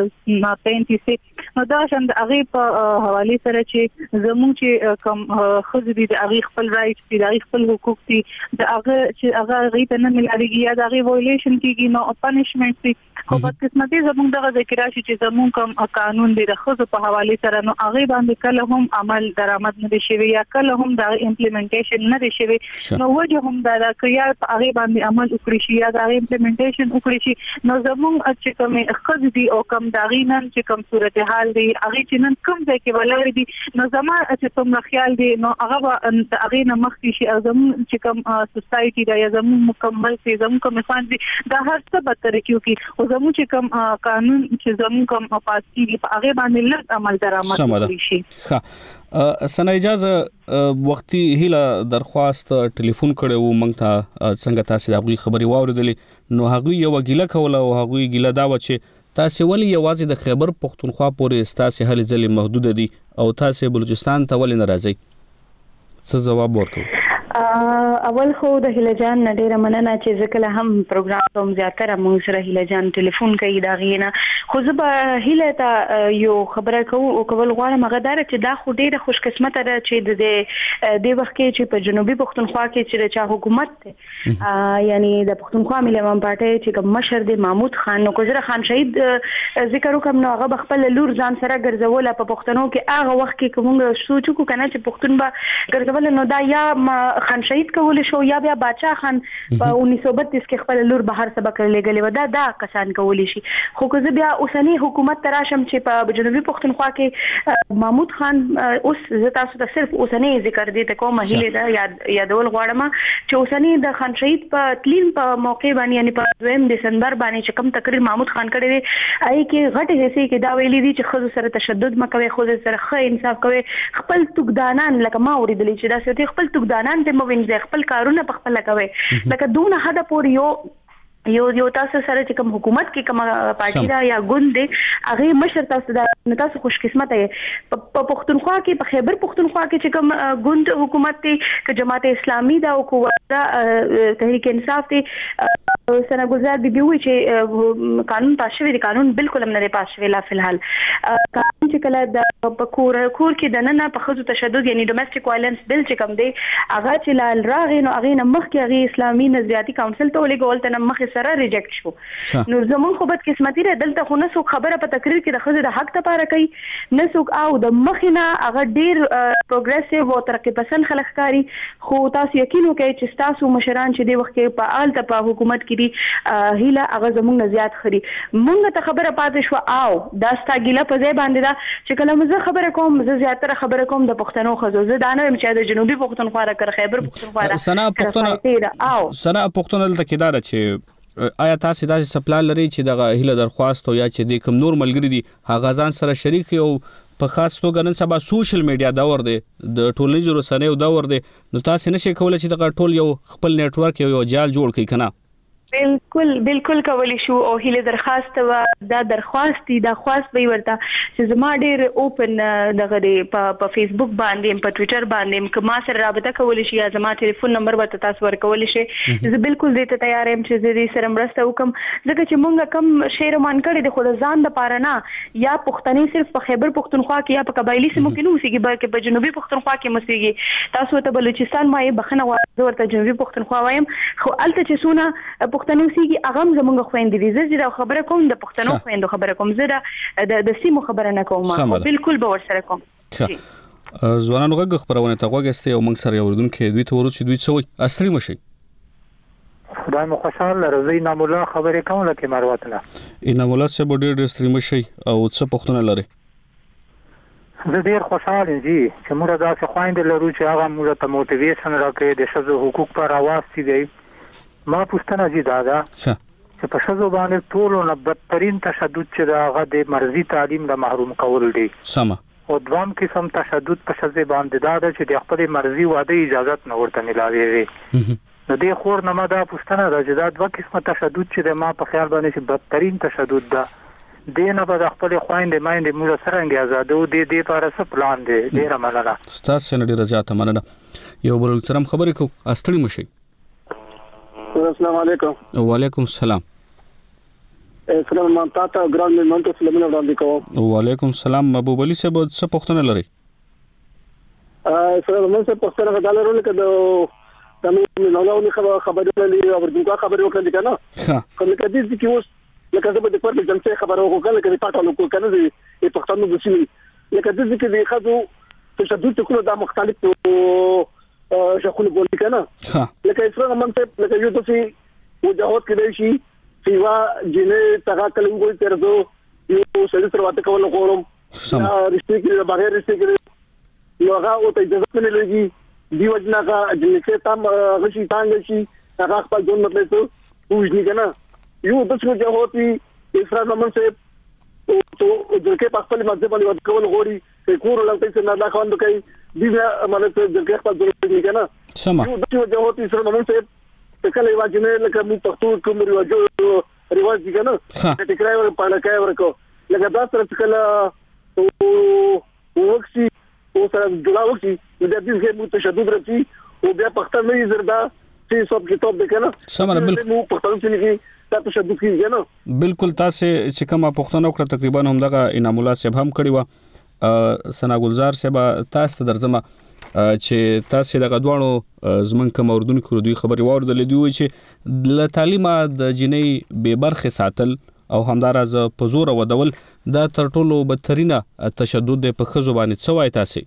Speaker 13: 35 سي نو دا شند هغه په حواله سره چې زموږ چې کم خزې دي د هغه خپل رائټ دي، د هغه خپل حقوق دي، د هغه چې هغه غي ته نه ملایږي یا د هغه وایلیشن کیږي نو پنیشمنت دي. خو بد قسمتي زموږ دغه ذکر راشي چې زموږ کوم قانون دی د خزو په حواله سره نو هغه باندې کله هم عمل درآمد نه شي یا کله هم د امپلیمنټیشن نه شي، نو وجه هم دا کیا هغه باندې عمل وکړي شي یا د امپلیمنټیشن وکړي شي. نو زموږ چې کوم خزې دي او کوم داغینن چې کوم صورتحال دی هغه چې نن کوم ځای کې ولر دي نو زما چې کوم خیال دی نو هغه هغه نه مخکې شي زموږ چې کوم سوسايټي دا یا زموږ مکمل سي زموږ کوم انسان دي دا هر څه به تر کیږي او زموږ چې کوم قانون چې زموږ کوم پاسيږي په هغه باندې لږ عمل درآمد وکړي شي.
Speaker 1: ها ثنا اجازه وختي هیله درخواست ټلیفون کړو مونږ ته څنګه تاسو د خبري واوریدلې نو هغه یو غیله کوله او هغه غیله دا و چې تاسو ولې یوازې د خیبر پختونخوا پورې تاسو هلي ځلې محدود دي او تاسو بلوچستان ته ولې ناراضي؟ څه جواب ورکړو؟
Speaker 14: اول خو د هیلجان ډیره مننه چې ځکه هم پروګرام کوم زیاتره موږ سره هیلجان ټلیفون کوي دا غینه خو زه به هیله ته یو خبره کوم او کول غواړم هغه دا چې دا خو ډیره خوش قسمت ده چې د وخت کې چې په جنوبي پښتونخوا کې چې چا حکومت ته یعنی د پښتونخوا ملي امام پارټي چې کوم مشر دی محمود خان نو کوزره خان شهید ذکر وکم نو هغه خپل لور ځان سره ګرځول په پښتنو کې هغه وخت کې کوم سوچو کو کنه چې پښتون به ګرځول نو دا یا خان شهید کول شو یا بیا بادشاہ خان په 1932 کې خپل لور بهر سبق لګلې و دا کسان کول شي. خو که زه بیا اوسنی حکومت تراشم چې په جنوبي پښتونخوا کې محمود خان اوس زه تاسو ته صرف اوسنی ذکر دي ته کومه هیله ده یادول غواړم چې اوسنی د خان شهید په تلین په موقع باندې یعنی په 2 دسمبر باندې چې کوم تقریر محمود خان کړی دی آی کې غټه حصے کې دا ویلي دي چې خود سره تشدد مکوي، خود سره ښه انصاف کوي، خپل توګدانان لکه ما اوریدلی چې دا څه خپل توګدانان ته موینځ خپل کارونه په خپل کوي لکه دونه حد پورې یو تاسو سره چې کوم حکومت کې کوم پارټي دا یا ګوند دی هغه مشر تاسو دا تاسو خوش قسمت یې په پښتونخوا کې په خیبر پښتونخوا کې چې کوم ګوند حکومت دی ک جماعت اسلامي دا او قوت تحریک انصاف دی سنا گزار بي وي چې قانون پاس شوی دی، قانون بالکل هم نه پاس شوی لا فلحال قانون چې کله د کور کې د نن په خصوص تشدد یعنی ډومېسټک وایلنس بل چې کوم دی هغه چې لال راغی نو هغه نه مخکې هغه اسلامي نظریاتي کونسل ته ولګول ته مخ سره ریجیکټ شو. نو زمون خو بد قسمتي ده دلته خو نه څوک خبره په تقریر کې د خزې د حق لپاره کوي نه څوک او د مخینه هغه ډیر پروګریسیو او ترقی پسند خلک کاری خو تاسو یقین وکړئ چې تاسو مشران چې د وخت کې په آل ته په حکومت کې دي هیله هغه زمون نه زیات خري مونږ ته خبره پاتې شو او دا ستاګیله په ځای باندې دا چې کله زه خبره کوم زه زیاتره خبره کوم د پښتنو خزو زه دا نه ویم چې د جنوبي پښتونخوا را خیبر پښتونخوا
Speaker 1: سنا پښتون دلته کې دا چې آیا تاسو داسې سپلان لري چې دغه هیله درخواست او یا چې د کوم نور ملګری دي هغه ځان سره شریک او په خاص توګه نن سبا سوشل میډیا دور دی د ټولنیزو رسنیو دور دی نو تاسو نشئ کولای چې دغه ټول یو خپل نیټورک یو جال جوړ کړئ کنه؟
Speaker 14: بالکل کولی شو او هله درخواست و دا درخواست دا خواست به ورته چې زما ډیر اوپن دغه په فیسبوک باندې په ټوئیټر باندې کما سره رابطه کولی شي یا زما ټلیفون نمبر ورته تاسو ورکول شي زه بالکل دې ته تیار یم چې دې سره مرسته وکم ځکه چې مونږ کم شعر مان کړی د خود ځان د پاره نه یا پښتني صرف په خیبر پښتونخوا کې یا په قبایلی سیمو کې نو سیږي بلکې په جنوبي پښتونخوا کې مسیږي تاسو ته بلوچستان ما یې بخنه ورته جنوبي پښتونخوا وایم خو الته چې سونه پښتنو سیږي هغه زمونږ خويندې دي زه دا خبره کوم د پښتنو خويندو خبره کوم زه د سیمو خبره نه کوم بالکل به ورسره کوم
Speaker 1: ځوانانو غږ خبرونه ته غوښته او موږ سره یو ردونکو دوی ته ورسې دوی څوي اصلي مشي
Speaker 10: خدای مو خوشاله رضی نامولا خبرې کوم لکه مروتله
Speaker 1: انامولا څه بډیر ډستری مشي او څه پښتون لري
Speaker 10: زه ډیر خوشاله دي چې موږ دا څه خويندې لرو چې هغه موږ ته موټیویشن راکړي د شذو حقوق پر आवाज دي ما پوښتنه دي دا چې په شذو باندې ټول نه بدترین تشدد چې داغه د مرزي تعلیم له محروم کول دي
Speaker 1: سم
Speaker 10: او دوام قسم تشدد په شذو باندې دا چې د خپل مرزي واده اجازه نه ورته ملاوي نو دې خور نه ما دا پوښتنه راځي دا دوه قسمه تشدد چې ما په خیال باندې چې بدترین تشدد ده دینه به خپل خويندې مایندې موږ سره انګي آزادو دې لپاره څه پلان دی ډیره مننه
Speaker 1: ستاسو نه ډیره زیاته مننه یو بل سره خبرې کو استړي مشي
Speaker 16: السلام علیکم
Speaker 1: وعلیکم السلام
Speaker 16: اسلام منطقه ګراند منطقه سلامونه وړاندې کوم
Speaker 1: وعلیکم السلام محبوب علي صاحب څه پوښتنه لري
Speaker 16: سلام منطقه پوښتنه غواړم لکه د نو خبرونه لري او دغه خبرې وکړي کنه کوم کدي چې اوس لکه زه به د پرد جنسي خبرو وکړم لکه د پټانو کو کنه دي پښتنو د سیمې لکه د ځکه د خزو تشدد ټول د مختلف شخصونه بولی کنه لکه اسره منطقه لکه یو دسي وجهات کې شي چې وا جنې تاګه کلمګوي ترځو یو سړي سره واته کول غواړم رښتیا کې بغیر رښتیا کې یو هغه او ته اجازه نه لګي دی وجنه کا جنې تام غشي تانګ شي هغه خپل ځون مطلب ته وښني کنه یو دسي وجهات اسره منطقه تو دغه په خپل مذهب باندې واته کول غواړي کور لنګ ته نه لاخوند کوي دیغه مطلب دغه خپل ځون نه کنه
Speaker 1: سم
Speaker 16: یو دسي وجهات اسره منطقه کله واجنه لکه مو پښتو کوم رواج دي کنه چې کله ور په لکه ورکو لکه دا سره کله وکسي او سره جوړا وکسي د دې کې مو تشدد راځي او بیا پښتون نه زردا چې سب کتاب ده کنه
Speaker 1: سمره بالکل
Speaker 16: مو پښتون چې دا تشدد کیږي نه
Speaker 1: بالکل تاسو چې کومه پښتون وکړه تقریبا هم دغه انعام الله صاحب هم کړی و سنا ګلزار صاحب تاسو درځم چې تاسو دغه دوانو زمون کوم اردوونکو دوی خبري واردلې دی چې ل تعلیمه د جنې به برخه ساتل او همدارز په زور ودول دا تر ټولو بدترینه تشدد په خزو باندې څه وای تاسو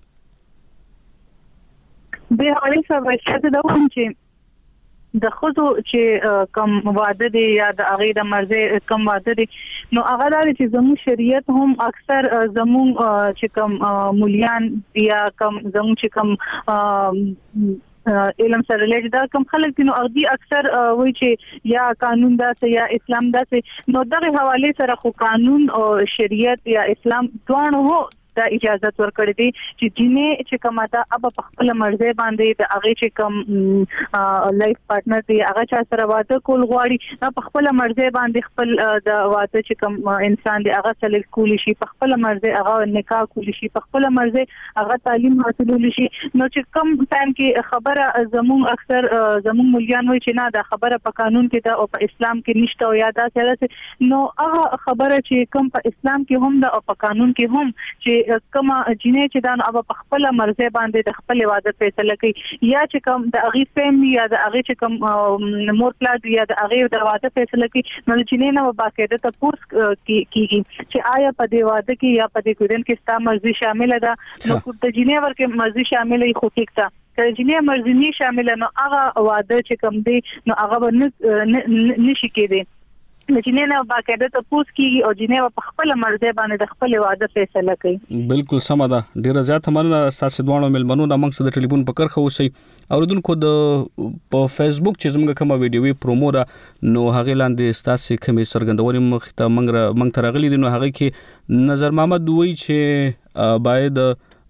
Speaker 13: به علي صاحب چې دا وایي چې د خودو چې کم واده دي یا د هغه د مرزه کم واده دي نو هغه لري چې زموږ شریعت هم اکثر زموږ چې کم مولیان یا کم زموږ چې کم علم سره لږ دا کم خلک دي نو اغدي اکثر وایي چې یا قانون دا یا اسلام دا نو دغه حواله سره خو قانون او شریعت یا اسلام دوه هو دا اجازه ورکړې دي چې جنې چې کومه دا اب په خپل مرزه باندې د هغه چې کوم لایف پارټنر دی هغه چا سره واده کول غواړي په خپل مرزه باندې خپل د واده چې کوم انسان دی هغه سره کول شي په خپل مرزه هغه نکاح کول شي په خپل مرزه هغه تعلیم حاصلول شي نو چې کوم ټایم کې خبره زموږ اکثر زموږ مليان وایي چې نه دا خبره په قانون کې دا او په اسلام کې نشته او یا دا څه نو هغه خبره چې کوم په اسلام کې هم دا او په قانون کې هم چې کما جنې چې دا نو په خپل مرزه باندې د خپل واده فیصله کوي یا چې کوم د اغي فیملی یا د اغي چې کوم مور پلاد یا د اغي د واده فیصله کوي نو جنې نو باقاعده تاسو کیږي چې آیا په دې واده کې یا په دې کډن کې ستا مرزي شامل ده نو د جنې ورکه مرزي شامل وي خو ټیک ده کله جنې مرزي نه شامل نو هغه واده چې کوم دی نو هغه نشي کېدی جنې نه باقاعده تاسو کیږي او جنې په خپل مرزه باندې د خپل واده فیصله کوي
Speaker 1: بالکل سم ده ډیره زیاته مننه تاسو دوه ملمنو د موږ سره ټلیفون په کرخه اوسئ اوردونکو د په فیسبوک چې زموږ کومه ویډیوي پرومو ده نو هغه لاندې تاسو کومې سرګندوري مخ ته موږ ترغلي دي نو هغه کې نظر محمد وایي چې باید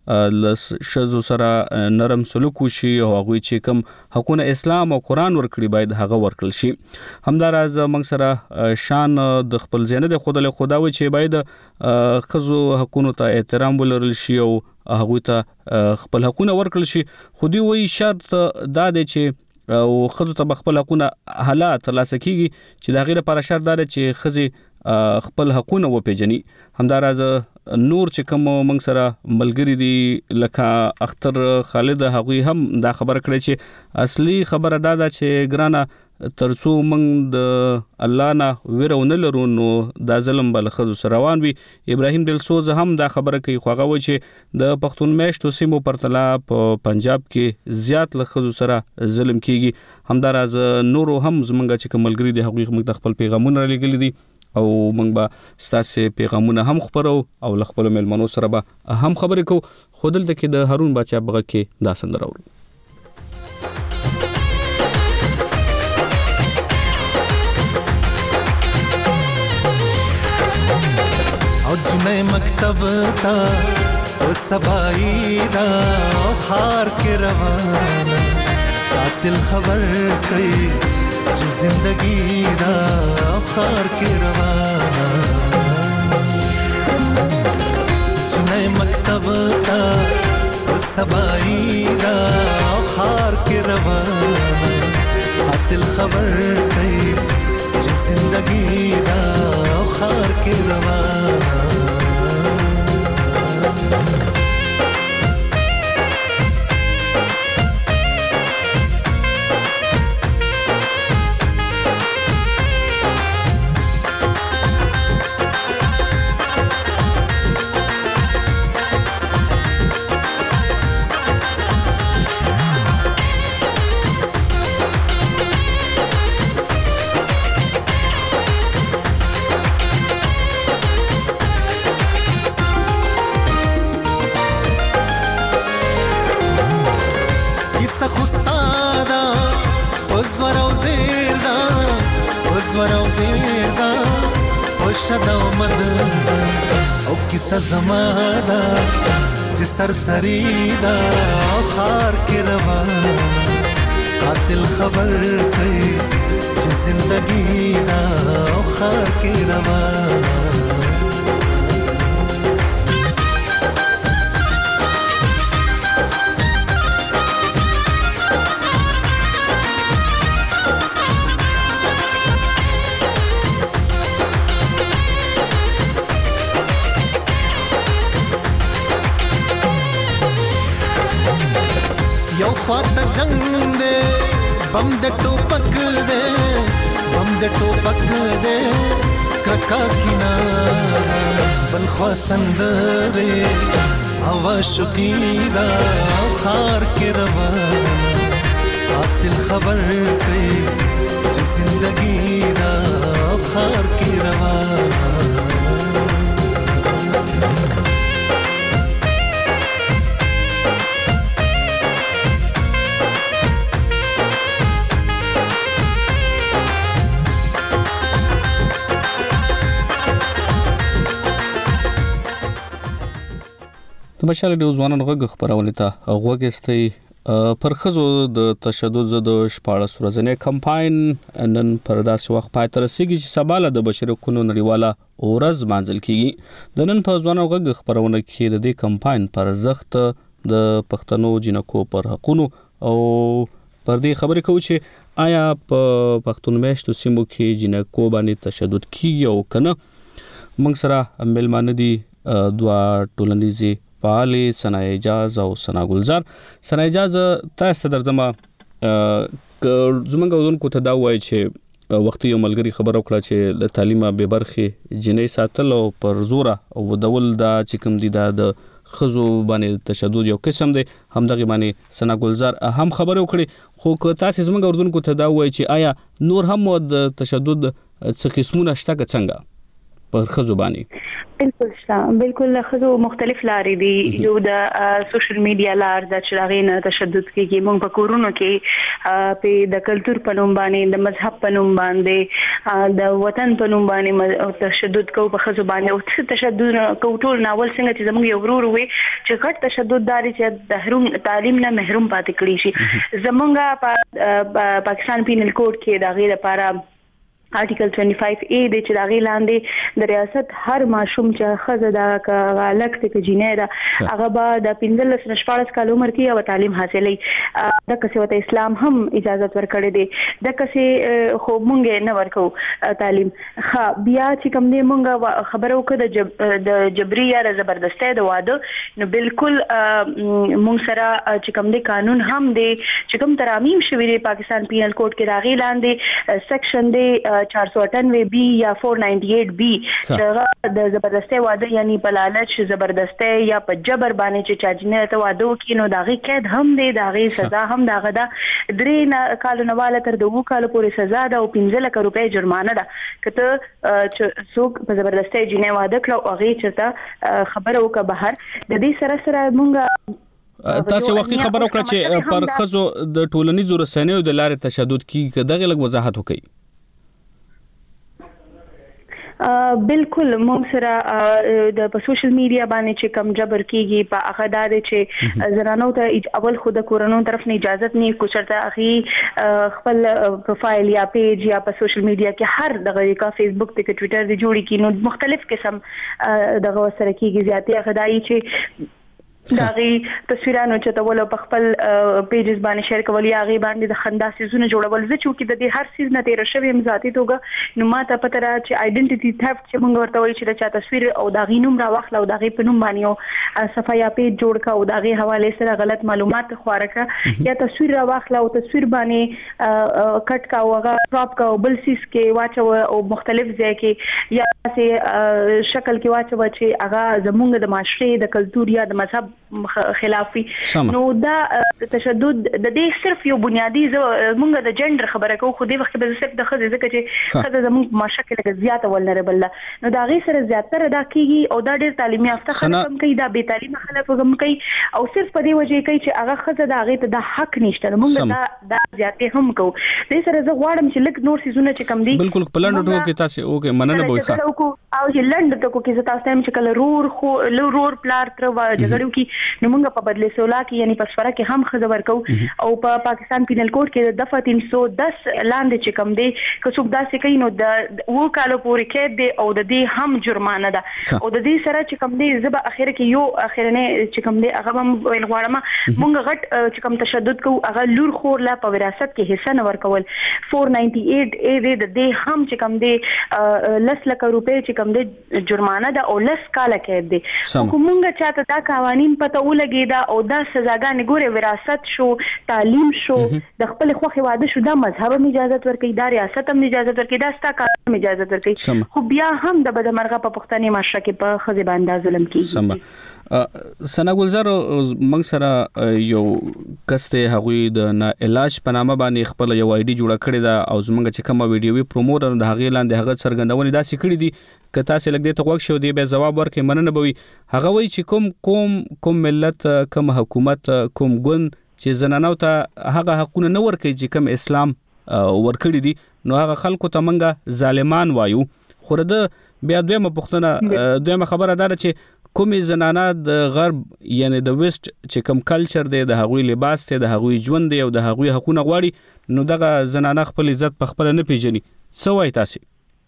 Speaker 1: شذو سره نرم سلوک وشي او هغه چې کوم حقونه اسلام او قران ورکړي باید هغه ورکړل شي. همداراز موږ سره شان د خپل زینت خدای خداوي چې باید خزو حقونو ته احترام ولرل شي او هغه ته خپل حقونه ورکړل شي. خو دی وی شرط دا دی چې او خزو ته خپل حقونه حالات ترلاسه کیږي چې دا غیر لپاره شرط دا دی چې خزي خپل حقونه وپیژني. همداراز نور چې کوم موږ سره ملګری دي لکه اختر خالد هغه هم دا خبره کړې چې اصلي خبره دا ده چې ګرانه ترڅو موږ د الله نه ویرونه لرو نو دا ظلم بل خزو سره روان وي. ابراهیم دلسوز هم دا خبره کوي خو هغه و چې د پښتون میشتو سیمو پرتله په پنجاب کې زیات لخزو سره ظلم کیږي. همداراز نور هم زمونږ چې کوم ملګری دي هغه موږ د خپل پیغامونه لګل دي او موږ به ستاسو پیغامونه هم خبرو او خپل ملمنو سره به هم خبرې کو. خو دلته کې د هارون باچا بغه کې دا سندره اورو.
Speaker 17: او جنې مکتب تا او سبای دا خار کې روانه قاتل خبر کړي چې زندگی دا خار کې روانه جنې مکتب تا او سبای دا خار کې روانه قاتل خبر کړي چې زندگی دا خار کې روانه شدا مد او کیسه زمادا چې سرسری دا خار کې روان قاتل خبر کوي چې زندگی دا خار کې روان یو فات جنگ دے بم د ټوپک دے بم د ټوپک دے کرکا کینا بل خوا سندره هوا شقیدا خار کې روان قاتل خبر کوي چې زندگی دا خار کې روان
Speaker 1: بشاله د ځوانانو غږ خبرونه ته غوږستي پر خزو د تشدد ضد 14 ورځې کمپاین نن پر داسې وخت پای تر رسیدي چې سباله د بشري حقوقو نړیواله ورځ مانځل کیږي. د نن په ځوانانو غږ خبرونه کې د دې کمپاین پر زخت د پښتنو جنکو پر حقوقو او پر دې خبرې کوي چې آیا په پښتون میشتو سیمو کې جنکو باندې تشدد کیږي او کنه. موږ سره ملمانه دي دوا ټولنیزي فعالی ثنا اعجاز او ثنا گلزار. ثنا اعجاز تاسو درځما زمونږ ودونکو ته دا وایي چې وختي یو ملګری خبر وکړه چې د تعلیمه به برخه جنې ساتل او پر زوره او دول دا چې کوم دي د خزو باندې تشدد یو قسم دی. همدغه باندې ثنا گلزار هم خبر وکړي. خو که تاسو زمونږ ودونکو ته دا وایي چې آیا نور هم د تشدد څه قسمونه شته څنګه پر خزو باندې؟
Speaker 14: بالکل خزو مختلف لارې دي. یو د سوشل میډیا لار د چلاغین تشدد کیږي. موږ په کورونو کې په د کلچر په نوم باندې، د مذهب په نوم باندې، د وطن په نوم باندې تشدد کو په خزو باندې او تشدد کو ټول ناول څنګه چې زموږ یو ورور وي چې غټ تشدد داري چې د تعلیم نه محروم پاتې کړي شي. زمونږ په پاکستان پینل کوډ کې د غیر لپاره آرټیکل 25A د چې داغي لاندې د ریاست هر ماشوم چې خزه د غالک ته جنې ده هغه به د 15 نه 14 کال عمر کې او تعلیم حاصلې. د کسي وته اسلام هم اجازه ورکړي دي. د کسي خو مونږ نه ورکو تعلیم. خا بیا چې کوم دې مونږ خبرو کړه د جبري یا زبردستۍ د واده، نو بالکل مونږ سره چې کوم دې قانون هم دی چې کوم ترامیم شوی دی پاکستان پینل کوډ کې داغي لاندې سیکشن دی 498B یا 498B د زبردستۍ واده یعنی په لالچ زبردستۍ یا په جبر باندې چې چاجنه ته واده وکړي نو داغي قید هم دی، داغي سزا هم داغه ده 3 کال نه والا تر 2 کال پورې سزا ده او 15 لک روپۍ جرمانه ده. کته چې څوک په زبردستۍ جنې واده کړو او هغه چې خبره وکړه بهر د دې سره مونږ
Speaker 1: تاسو وختي خبر وکړه چې پر خزو د ټولنیزو رسنیو د لارې تشدد کیږي. دغه لږ وضاحت وکړئ.
Speaker 14: بالکل موږ سره د په سوشل میډیا باندې چې کم جبر کیږي په هغه دار چې زنانو ته اول خود کورونو طرف نه اجازه نه کوشرته اخی خپل پروفایل یا پیج یا په سوشل میډیا کې هر دغه کا فیسبوک ته ټوئیټر دی جوړی کینو مختلف قسم دغه سره کیږي زیاتې غدای چې داغي تصویرانو چې تول په خپل پیجز باندې شیر کول یا غي باندې د خندا سيزونه جوړول زه چې د دې هر سیز نه تیر شوی مزاتي توګه نو ماته پته را چې آیډنټیټي ثفت چې موږ ورته وایي چې د چا تصویر او داغي نوم را واخله او داغي په نوم باندې صفه یا پیج جوړ کا او داغي حواله سره غلط معلومات خواره کا یا تصویر را واخله او تصویر باندې کټ کا او هغه ټاپ کا او بل سیس کې واچو او مختلف ځای کې یا سه شکل کې واچو چې هغه زمونږ د معاشري د کلچر یا د مذهب خلافي نو دا تشدد د دې صرف یو بنیادی مونږ د جندر خبره کوو خو دې وخت به صرف د خزه ځکه چې خزه زموږ مشکل کې زیاته ولنربل نو دا غي سره زیاتره دا کیږي او دا ډېر تعلیمي یافته خلک هم کوي دا به تعلیم خلک هم کوي او صرف په دې وجه کوي چې هغه خزه دا غي ته د حق نشته مونږ دا زیاتې هم کوو دې سره زه غواړم چې لک نور سيزونه چې کم دي
Speaker 1: بالکل پلان ټکو کې تاسو اوکې مننه بوي ښه
Speaker 14: او چې لند ټکو کې تاسو هم چې کله رور پلار تر وجګړو کې نو موږ په بدله سولا کې یعنی پسفره کې هم خزه ورکو او په پاکستان پینل کوډ کې د دفعه 310 لاندې چې کم دی که څوک داسې کوي نو د وو کالو پورې کې دی او د دې هم جرمانه ده او د دې سره چې کم دی زبا اخر کې یو اخرنه چې کم دی هغه هم ویل غواړم موږ غټ چې کم تشدد کو هغه لور خور لا په وراثت کې حصہ نه ورکول 498 اے د دې هم چې کم دی 10 لک روپۍ چې کم دی جرمانه ده او 10 کال کې دی کومه چاته دا قوانين پته ولګیدا او دا سزاګانې ګوره وراثت شو تعلیم شو د خپل خوخي واده شو دا مذهب هم اجازه ورکړي دا ریاست هم اجازه ورکړي دا ستا قانون اجازه ورکړي خو بیا هم د بدمرغه په پښتني معاشره کې په خزي باندې ظلم کیږي.
Speaker 1: سنا ګلزار موږ سره یو کسته هغوی د نا علاج پنامه باندې خپل یو آی ډي جوړ کړی دا او زمونږ چې کومه ویډیو وی پروموټر د هغه لاندې هغه څرګندونه دا سکړی دي که تاسو لګ دې ته وښ شو دی به جواب ورکې مننه بوي هغه وی چې کوم ملت کوم حکومت کوم ګوند چې زنانو ته هغه حقونه نه ورکړي چې کوم اسلام ورکړي دي نو هغه خلکو ته منګه ظالمان وایو خو د بیا دویمه پښتنه دویمه خبره ده چې کومې زنانه د غرب یعنی د ویسټ چې کوم کلچر دی د هغوی لباس دی د هغوی ژوند دی او د هغوی حقونه غواړي نو دغه زنانه خپل عزت په خپل نه پیژني څه وایي تاسو؟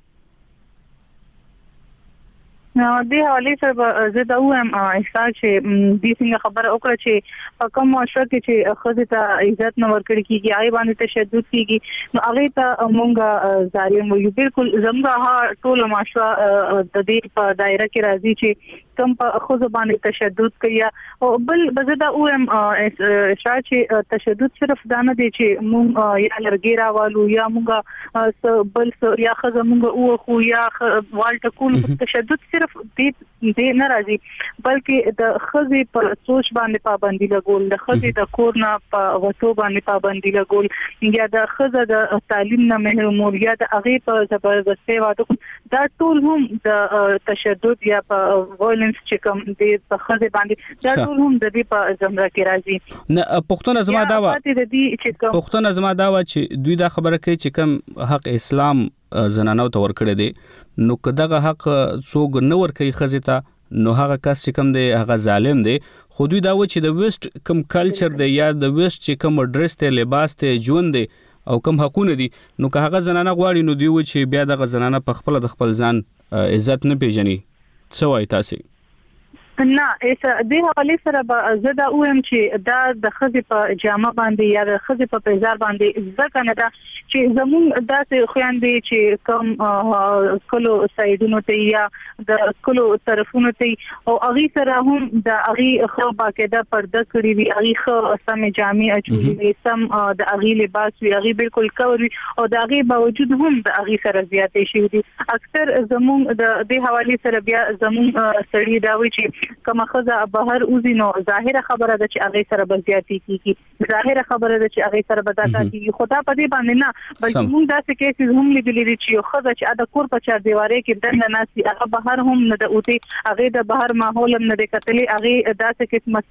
Speaker 13: نو د حواله سره زه دا وایم احساس چې د څنګه خبره وکړه چې کوم معاشره کې چې خزه ته عزت نه ورکړي کیږي آی باندې تشدد کیږي نو هغه ته مونږه ظالم وي بالکل زموږه ټول معاشره د دې په دایره کې راځي چې کم په خوځو باندې تشدد کوي او بل بزدا اوم اشاره چې تشدد صرف دا نه دی چې مونږ یا لرګي راوالو یا مونږ بل یا خزه مونږ او خو یا والټ کول تشدد صرف دې نه راځي بلکې د خزي پر سوچ باندې پابندي لګول د خزي د کورنا په وټو باندې پابندي لګول یا د خزه د تعلیم نه محرومول یا د هغه په زبردستي واده دا ټول هم د تشدد یا په وایلنس چې کوم د خزه باندې دا ټول هم د دې په زمره کې راځي
Speaker 1: نه پښتون زما داوا چې دوی دا خبره کوي چې کوم حق اسلام زنانو ته ورکړي دي نو کداغه حق څوک نه ورکوي خزه ته نو هغه کس چې کوم دی هغه ظالم دی خو دوی دا و چې د ویسټ کوم کلچر دی یا د ویسټ چې کوم ډریس ته لباس ته ژوند دی او کوم حقونه دي نو که هغه زنانه غواړي نو دوی و چې بیا دغه زنانه په خپل د خپل ځان عزت نه پیژني څه وایي تاسو
Speaker 13: نه ایس د حواله سره به زدا اوم چې دا د خزي په جامه باندې یا د خزي په پیزار باندې ځکه نه دا چې زمون داسې خويندې چې کم کلو سایدونو ته یا د کلو طرفونو ته او اغي سره هم د اغي خو باقاعده پرده کړی وي اغي خو سم جامې اچولي سم د اغي لباس وي اغي بالکل کور وي او د اغي باوجود هم د اغي سره زیاتې شي دي اکثر زمون د حواله سره بیا زمون سړي دا وي چې کما خزه بهر اوزینو ظاهره خبره ده چې هغه سره بزیاتی کیږي ظاهره خبره ده چې هغه سره بداتا کیږي خدا په دې باندې نه بلکې موږ داسې کیسز هم لیدلې دي چې خزه چې د کور په چار دیواره کې دنه ناسي هغه بهر هم نه د اوتي هغه د بهر ماحول هم نه د کتلې هغه داسې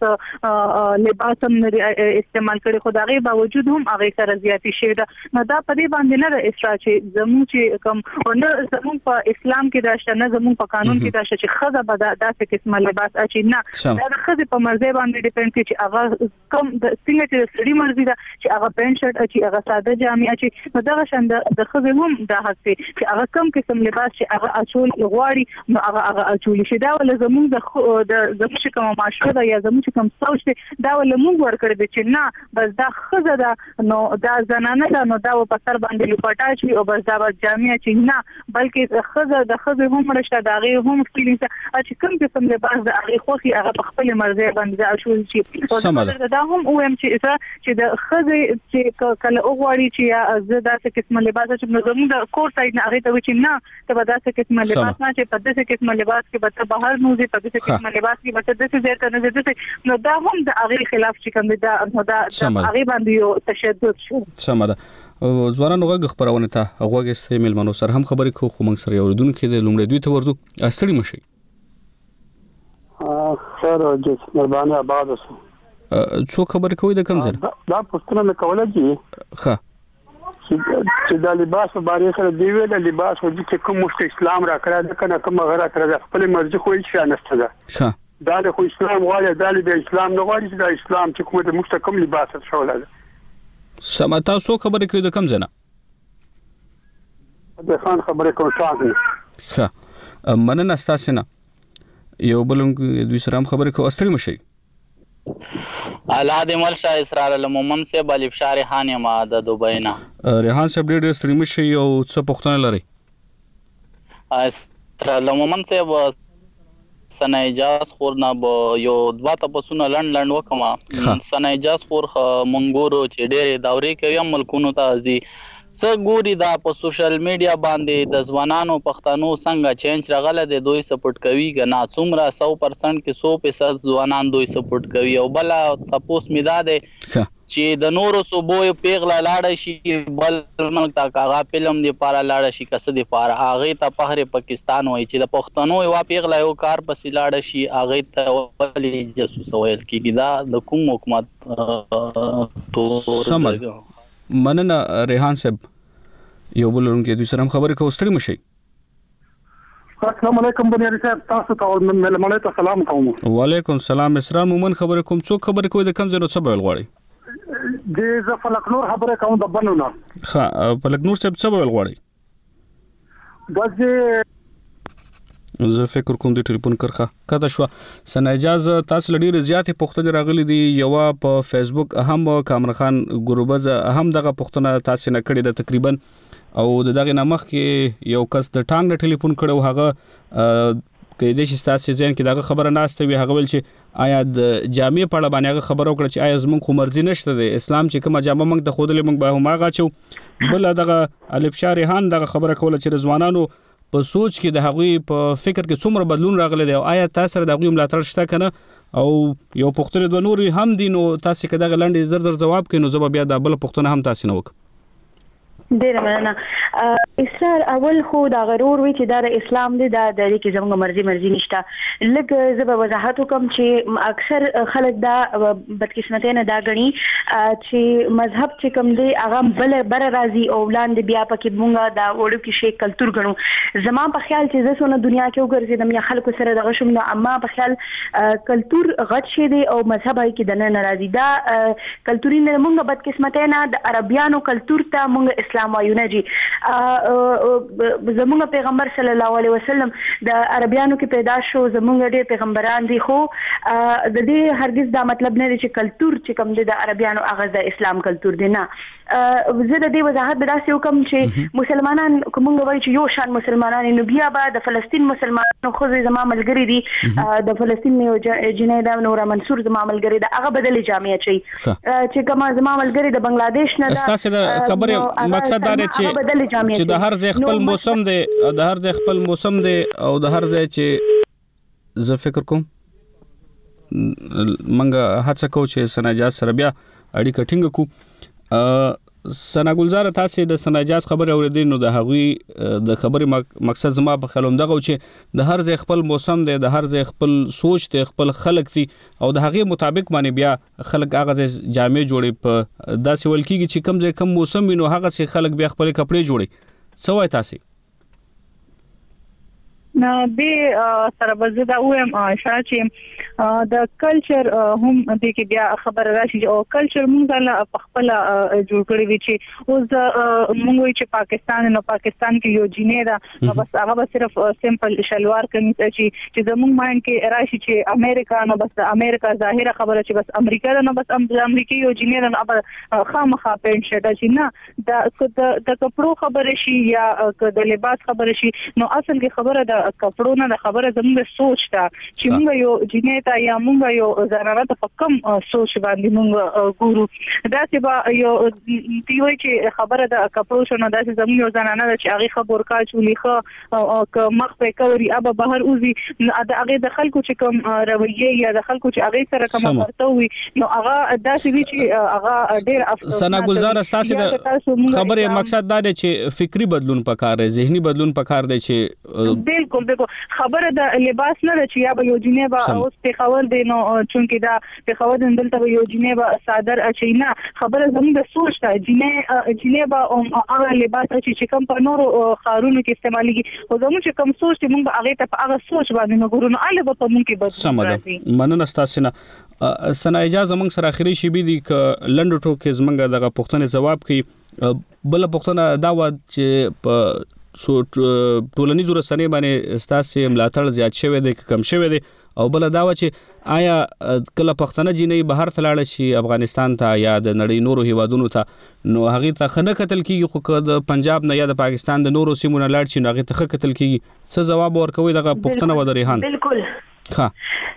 Speaker 13: قسمه لباس هم نه استعمال کړي خدای باوجود هم هغه سره زیاتی شي دا نه دا په دې باندې نه اسرا چې زموږ چې کوم نه زموږ په اسلام کې داشته نه زموږ په قانون کې داشته چې خزه به داسې قسمه لباس چې نه دا خزه په مرزه باندې ډیپند کوي چې هغه کم د څنګه چې سړي مرزي دا چې هغه پینټ شرټ اچي هغه ساده جامې اچي نو دا شان د خزه هم دا حق دی چې هغه کم قسم لباس چې هغه اچول غواړي نو هغه اچول شي دا ول زموږ د زموږ کوم معاشره یا زموږ کوم سوچ دا ول موږ ورکړی دي چې نه بس دا خزه دا نو دا زنانه دا نو دا په سر باندې لپټا شي او بس دا جامې چې نه بلکې خزه د خزه هم رشته دا غي هم فیلینګ چې کم قسم لباس دا خوخي هغه په خپل مرزه باندې اچول شي دا هم اوم چې د خزه چې کله اوغواړي چې زه داسې قسم لباس چې زموږ د کور سایډ نه هغه ته چې نه ته به داسې قسم لباس نه چې په داسې قسم لباس کې به بهر نوځي په داسې قسم لباس کې به داسې زیات نه داسې نو دا هم د هغه خلاف چې کوم دا هغه باندې یو تشدد شو
Speaker 1: سمره زوارانو غږ خبرونه ته غوږ استعمال منو سره هم خبرې خو موږ سره یو دونکو د لومړي دوی ته ورځو اصلي مشي
Speaker 16: خیر جس مهرباني آباد اوسه
Speaker 1: څو خبر کوي د کوم ځای
Speaker 16: دا پښتنه مې کوله
Speaker 1: ښه
Speaker 16: چې دا لباس په باره سره دی ویل لباس او چې کوم مشت اسلام را کړی دا کنه کوم غره تر خپل مرزي خو هیڅ نشته ده
Speaker 1: ښه
Speaker 16: دا د اسلام غواړي دا د اسلام نه غواړي چې د اسلام چې کوم د مشت کوم لباس شوله ده
Speaker 1: سمتا څو خبر کوي د کوم ځای
Speaker 16: د خان خبره کوم څنګه
Speaker 1: ښه مننه تاسو نه یو بلم دوی سره هم خبرې کو استری مشي
Speaker 18: اعلی د ملشا اسرار المومن سے بلبشار ریحان ما د دوبۍ نه
Speaker 1: ریحان صاحب ډېر استری مشي او څه پښتنه لري
Speaker 18: اسرار المومن سے سنایجاز خورنا یو دوا تاسو لند وکما سنایجاز خور منګورو چې ډېر دورې کوي ملکونو ته ازي ګوري دا په سوشل میډیا باندې د ځوانانو پښتنو څنګه چینج راغله د دوی سپورټ کوي غنا څومره 100% کې 100% ځوانان دوی سپورټ کوي او بل تاسو میداده چې د نورو صوبو پیغله لاړ شي بل ملک تا کاغه فلم دی پاره لاړ شي کس دی پاره اغه ته پهره پاکستان وای چې د پښتنو یو پیغله یو کار پسې لاړ شي اغه ته ولې جاسوس ویل کیږي دا د کوم حکومت
Speaker 1: تو مننه ریحان صاحب یو بلونکو دوی سره خبرې کوو ستړي مشي
Speaker 16: السلام علیکم بنیادی صاحب تاسو ته ملمنه ته سلام کوم
Speaker 1: وعلیکم السلام اسرار مومن خبرې کوم څوک خبرې کوي د کم زره څه بول غواړي
Speaker 16: د زفلک نور خبرې کوم د بنونه
Speaker 1: ها فلک نور صاحب څه بول غواړي
Speaker 16: بس
Speaker 1: زه فکر کوم د ټلیفون کرخه کته شو سنایجاز تاسو لډیر زیاتې پښتنه راغلي دي یو په فیسبوک هم کامر خان ګروبز هم دغه پښتنه تاسو نه کړی د تقریبا او دغه نامخ کې یو کس د ټانګ ټلیفون کړو هغه کې د شستاسي ځین کې دغه خبره ناشته وي هغه ول چې آیا د جامع په اړه باندې هغه خبره وکړه چې آیا زمونږ خو مرزي نشته د اسلام چې کومه جامه موږ د خودلې موږ به هم هغه چو بل دغه الف شارحان دغه خبره کوله چې رضوانانو په سوچ کې د هغوی په فکر کې څومره بدلون راغلی دی او آیا تاسو د هغوی ملاتړ شته کنه او یو پوښتنه د نوري هم دین او تاسو کې دغه لاندې زر جواب کینو زه بیا د بل پوښتنه هم تاسو نه وکم
Speaker 14: ډیر مننه اسرار اول خو دا غرور وی چې دا اسلام دی دا د کې زموږ مرزي نشته لکه زه به وضاحت وکم چې اکثر خلک دا بدقسمتۍ نه دا غني چې مذهب چې کوم دی هغه بل راضي او وړاندې بیا پکې مونږه دا وړو کې شی کلچر غنو زما په خیال چې زه سونه دنیا کې وګرځیدم یا خلکو سره دغه شوم نو اما په خیال کلچر غټ شي دی او مذهب هي کې د نه راضي دا کلچري نه مونږه بدقسمتۍ نه د عربیانو کلچر ته مونږ اسلام وایونه جی زموږ پیغمبر صلی الله علیه وسلم د عربیانو کې پیدا شو زموږ ډېر پیغمبران دي خو د دې هرگز دا مطلب نه دی چې کلچر چې کوم دی د عربیانو هغه د اسلام کلچر دی نه زه د دې وضاحت به داسې وکم چې مسلمانان کومه وایي چې یو شان مسلمانان نو بیا به د فلسطین مسلمانانو خو زما ملګری دي د فلسطین یو جنیدا نور منصور زما ملګری دا هغه بدلې جامع چي چې کومه زما ملګری د بنگلاديش نه
Speaker 1: تاسو د خبره مقصد دا دی چې د هر ځای خپل موسم دی د هر ځای خپل موسم دی او د هر ځای چې زه فکر کوم منګه هڅه کوم چې سناجاز سره بیا اړیکه ټینګ کو سنا ګلزار تاسو د سناجاز خبر اوریدئ نو د هغوی د خبرې مقصد زما په خیال همدغه چې د هر ځای خپل موسم دی د هر ځای خپل سوچ دی خپل خلک دي او د هغې مطابق باندې بیا خلک هغه ځای جامع جوړي په داسې ویل کېږي چې کم ځای کم موسم وي نو هغه ځای خلک بیا خپل کپړې جوړي څه وایي تاسو
Speaker 13: نه به سره بزدا وایم چې د کلچر هم د کې بیا خبر راشي او کلچر مونږ له خپل جوړ کړی وی چې اوس مونږ چې پاکستان نو پاکستان کې یو جینې دا بس هغه صرف سیمپل شلوار کمیس چې زموږ ماین کې راشي چې امریکا نو بس امریکا ظاهره خبره چې بس امریکا نو بس امریکای یو جینې نو خامخا پینټ شټ چې نه د کپړو خبره شي یا د لباس خبره شي نو اصل کې خبره د کپړو نه د خبره زموږ سوچ تا چې موږ یو جنیتا یا موږ یو زنانه ته کم سوچ باندې موږ ګورو دا چې با یو دی وای چې خبره د کپړو شنو دا چې زموږ یو زنانه چې هغه خبر کا چولیخه او مخ په کوري ابا بهر اوزي د هغه د خلکو چې کوم رویه یا د خلکو چې هغه سره کوم ورته وي نو هغه دا چې چې هغه ډېر افسوس
Speaker 1: سنا ګلزار استاسي د خبره مقصد دا دی چې فکری بدلون پکار دی ذهني بدلون پکار دی چې
Speaker 13: بالکل خبره د لباس نه چې یا به یو جنیبا اوس په خبر دی نو چونکی دا په خبر دلته یو جنیبا صادر اچینا خبره زموږ د سوچ ته جنیبا او هغه لباس چې کوم په نورو خارونو کې استعماليږي او زموږ چې کوم سوچ چې موږ هغه ته په هغه سوچ باندې نو ګورو نو اله په موږ کې بدلون راځي
Speaker 1: مننه تاسو نه سنا اجازه موږ سره اخري شی بي دي ک لنډ ټوکې زمونږ دغه پوښتنه جواب کوي بل پوښتنه دا و چې په ټولنیزو رسنۍ باندې ستاسو ملاتړ زیات شوی دی کم شوی دی او بل دا و چې آیا کله پښتنه جنې بهر تلاړ شي افغانستان ته یا د نړۍ نورو هیوادونو ته نو هغه ته خنه قتل کیږي خو د پنجاب نه یا د پاکستان د نورو سیمو نه لاړ شي نو هغه ته قتل کیږي څه جواب ورکوي دغه پښتنه و د ریحان
Speaker 14: بالکل
Speaker 1: ها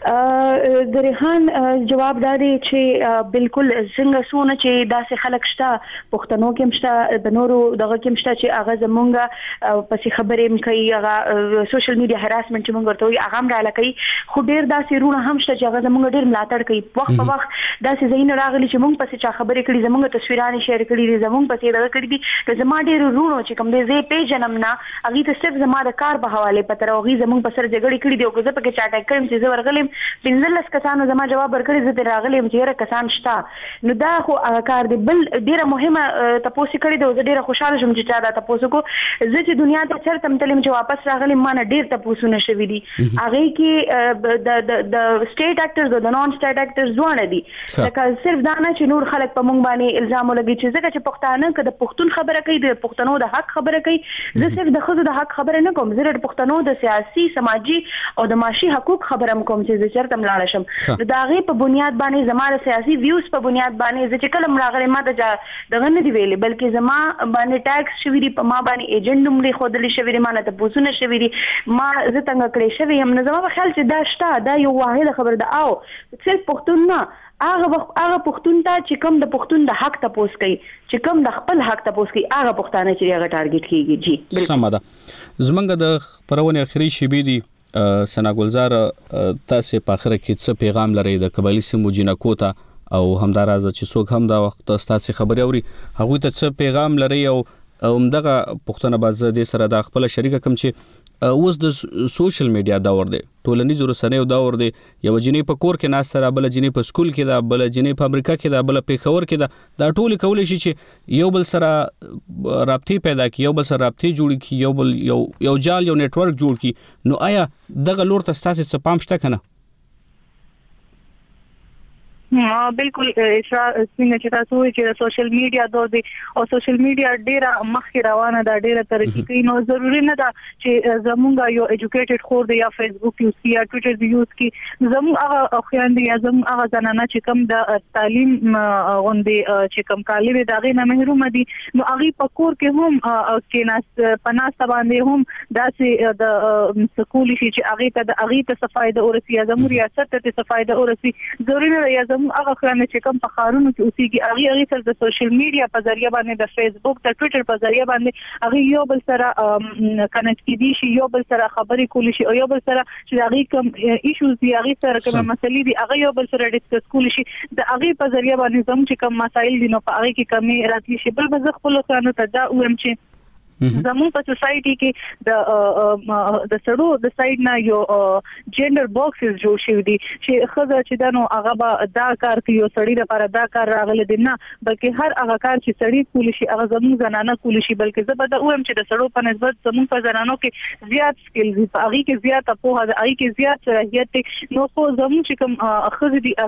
Speaker 14: د ریحان جواب دا دی چې بالکل څنګه سونه چې داسې خلک شته پښتنو کې مشته د نورو دغه کې مشته چې هغه زمونږه پسې خبرې کوي هغه سوشل میډیا هراسمنت چې مونږ ورته وي هغه هم رااله کوي خو ډیر داسې رونه هم شته چې هغه زمونږ ډیر ملاتړ کوي وخت په وخت داسې ځین راغلي چې مونږ پسې چا خبرې کړي زمونږ تصویرونه شیر کړي دي زمونږ پسې دغه کړي دي چې زما ډیر رونه چې کوم دې زه پیژنم نه هغه ته صرف زما د کار په حواله پته راغی زمونږ په سر جګړې کړي دي او زه پکې چاټ کړم چې زه ورغلم پنځلس کسانو زما جواب ورکړی زه تر راغلم چې هر کسان شته نو دا خو کار دی بل ډیره مهمه تاسو کړی دی زه ډیره خوشاله شوم چې چا دا تاسو کو زه چې دنیا ته چرته تلم چې واپس راغلم ما نه ډیر تاسو نه شوی دي هغه کې د سټیټ اکټرز او د نون سټیټ اکټرز ځوان دي لکه صرف دا نه چې نور خلک په مونږ باندې الزام لګي چې ځکه چې پښتانه کده پښتون خبره کوي د پښتنو د حق خبره کوي زه صرف د خزو د حق خبره نه کوم زه د پښتنو د سیاسي سماجی او د معاشي حقوق خبرم کوم چې چرته ملاړ شم نو دا غي په بنیاد باندې زماره سیاسي ویوز په بنیاد باندې چې کله ملاغره ما دغه نه دی ویلې بلکې زما باندې ټیکس شوی دی په ما باندې ایجنټ نومړي خودلی شوی دی مانه ته پوسونه شوی دی ما زه څنګه کړې شوی هم نه زما په خیال چې دا شته دا یو واحده خبر ده او صرف پښتون نه هغه پښتون ته چې کوم د پښتون د حق تپوس کوي چې کوم د خپل حق تپوس کوي هغه پښتانه چې هغه ټارګټ کیږي جی بالکل
Speaker 1: سم ده زمونږ د خبرونه اخري شیبې دي سنا ګلزار تاسو په اخر کې څه پیغام لرئ د قبایلی سیمو جنکو ته او همدارازه چې څوک هم دا وخت تاسو خبري اوري هغه ته څه پیغام لرئ او همدغه پښتنه باز د سره د خپل شریک کم چې اوس د سوشل میډیا دور دی ټولنیز رسنیو دور دی یو جنې په کور کې ناس سره بل جنې په سکول کې دا بل جنې په امریکا کې دا بل په خبر کې دا ټول کولای شي چې یو بل سره رابطې پیدا کړي یو بل سره رابطې جوړ کړي یو جال یو نتورک جوړ کړي نو آیا دغه لور ته تاسو څه پام شته کنه
Speaker 13: بالکل څنګه چې تاسو وایي چې سوشل میډیا دور دی او سوشل میډیا ډیره مخکې روانه ده ډیره ترقی کوي نو ضروري نه ده چې زمونږ یو ایجوکیټډ خور دی یا فیسبوک یوز کی یا ټوئیټر یوز کی زمونږ هغه خويندې یا زمونږ هغه زنانه چې کوم د تعلیم غوندي چې کوم کالي دا غي نه محروم دي نو هغه په کور کې هم کې ناس پناسته باندې هم داسې د سکول شي چې هغه ته صفایده اورسي یا زموږ ریاست ته صفایده اورسي ضروري نه یا هغه خلانه چې کوم په خارونو کې اوسېږي هغه سره د سوشل میډیا په ذریعہ باندې د فیسبوک د ټوئیټر په ذریعہ باندې هغه یو بل سره کنیکټ کیدي شي یو بل سره خبرې کولی شي او یو بل سره چې هغه کوم ایشوز دي هغه سره کوم مسلې دي هغه یو بل سره ډیسکس کولی شي د هغه په ذریعہ باندې زموږ چې کوم مسایل دي نو په هغه کې کمی راتلی شي بل به خپل خلانو ته دا وایم چې زموږ په سوسايټي کې د سړو د سایډ نه یو جندر باکسز جوړ شوی دي چې خزه چې دنو هغه به دا کار کوي یو سړی لپاره دا کار راغلی دی نه بلکې هر هغه کار چې سړی کولی شي هغه زموږ زنانه کولی شي بلکې زه به دا وایم چې د سړو په نسبت زموږ په زنانو کې زیات سکیل دي هغه کې زیات په هغه کې زیات صلاحیت نو خو زموږ چې کوم خزه دي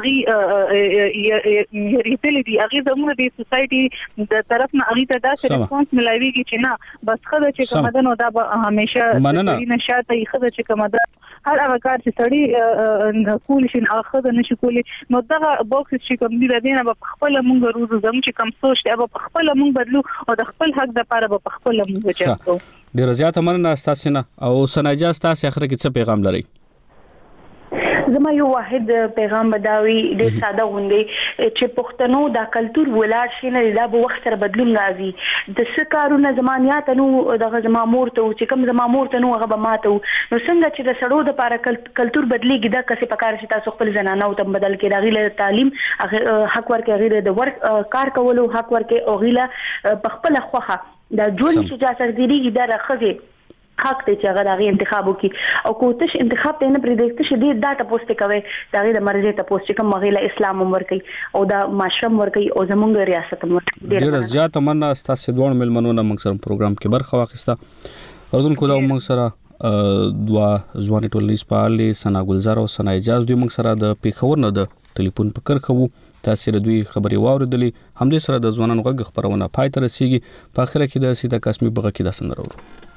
Speaker 13: هغه ریټل دي هغه زموږ د سوسايټي د طرف نه هغه ته دا ریسپانس ملایويږي چې نه بس خدای چې کومه ده نو دا همیشه نشاته خدای چې کومه ده هر هغه کار چې سړی کول شي هغه خدای نشي کولی نو دا باکس چې کوم دی دینه په خپل مونږ روزو زم چې کوم سوچ دی په خپل مونږ بدلو او د خپل حق د لپاره په خپل مونږ چاته
Speaker 1: ډیر زیات مننه تاسو نه او سناجا تاسو اخر کې څه پیغام لرئ
Speaker 14: زما یو واحد پیغام بداوي د ساده غوندي چې پښتنو دا کلچر ولاړ شي نه دا به وخت سره بدلون راځي د سکارونه زمانيات نو دغه زما مور ته چې کوم زما مور ته نو هغه به ماته نو څنګه چې د سړو د لپاره کلچر بدليږي دا کسي په کار شي تاسو خپل زنانه او تم بدل کې راغله تعلیم حق ورکه غیره د ورک کار کولو حق ورکه او غیله په خپل خوخه دا جون چې جاسر دي دا راخذي حق ته چې هغه د انتخاب وکي او کوتش انتخاب ته نه پریږدي چې دې ډاټا پوسټ کوي دا غي د مرزه ته پوسټ کوم مغیله اسلام ورکي او دا معاشره ورکي او زمونږ ریاست ورکي
Speaker 1: ډیر زیات مننه تاسو دوه ملمنونه موږ سره پروګرام کې برخه واخیسته اردن کولا موږ سره دوا ځواني ټولنیز فعال سنا ګلزار او سنا اجازه دوی موږ سره د پیښور نه د ټلیفون په کار کوو تاسو د دوی خبري واوریدلې هم دې سره د ځوانانو غږ خبرونه پای ته رسیدي په اخر کې د سیده قسمي بغه کې د سندرو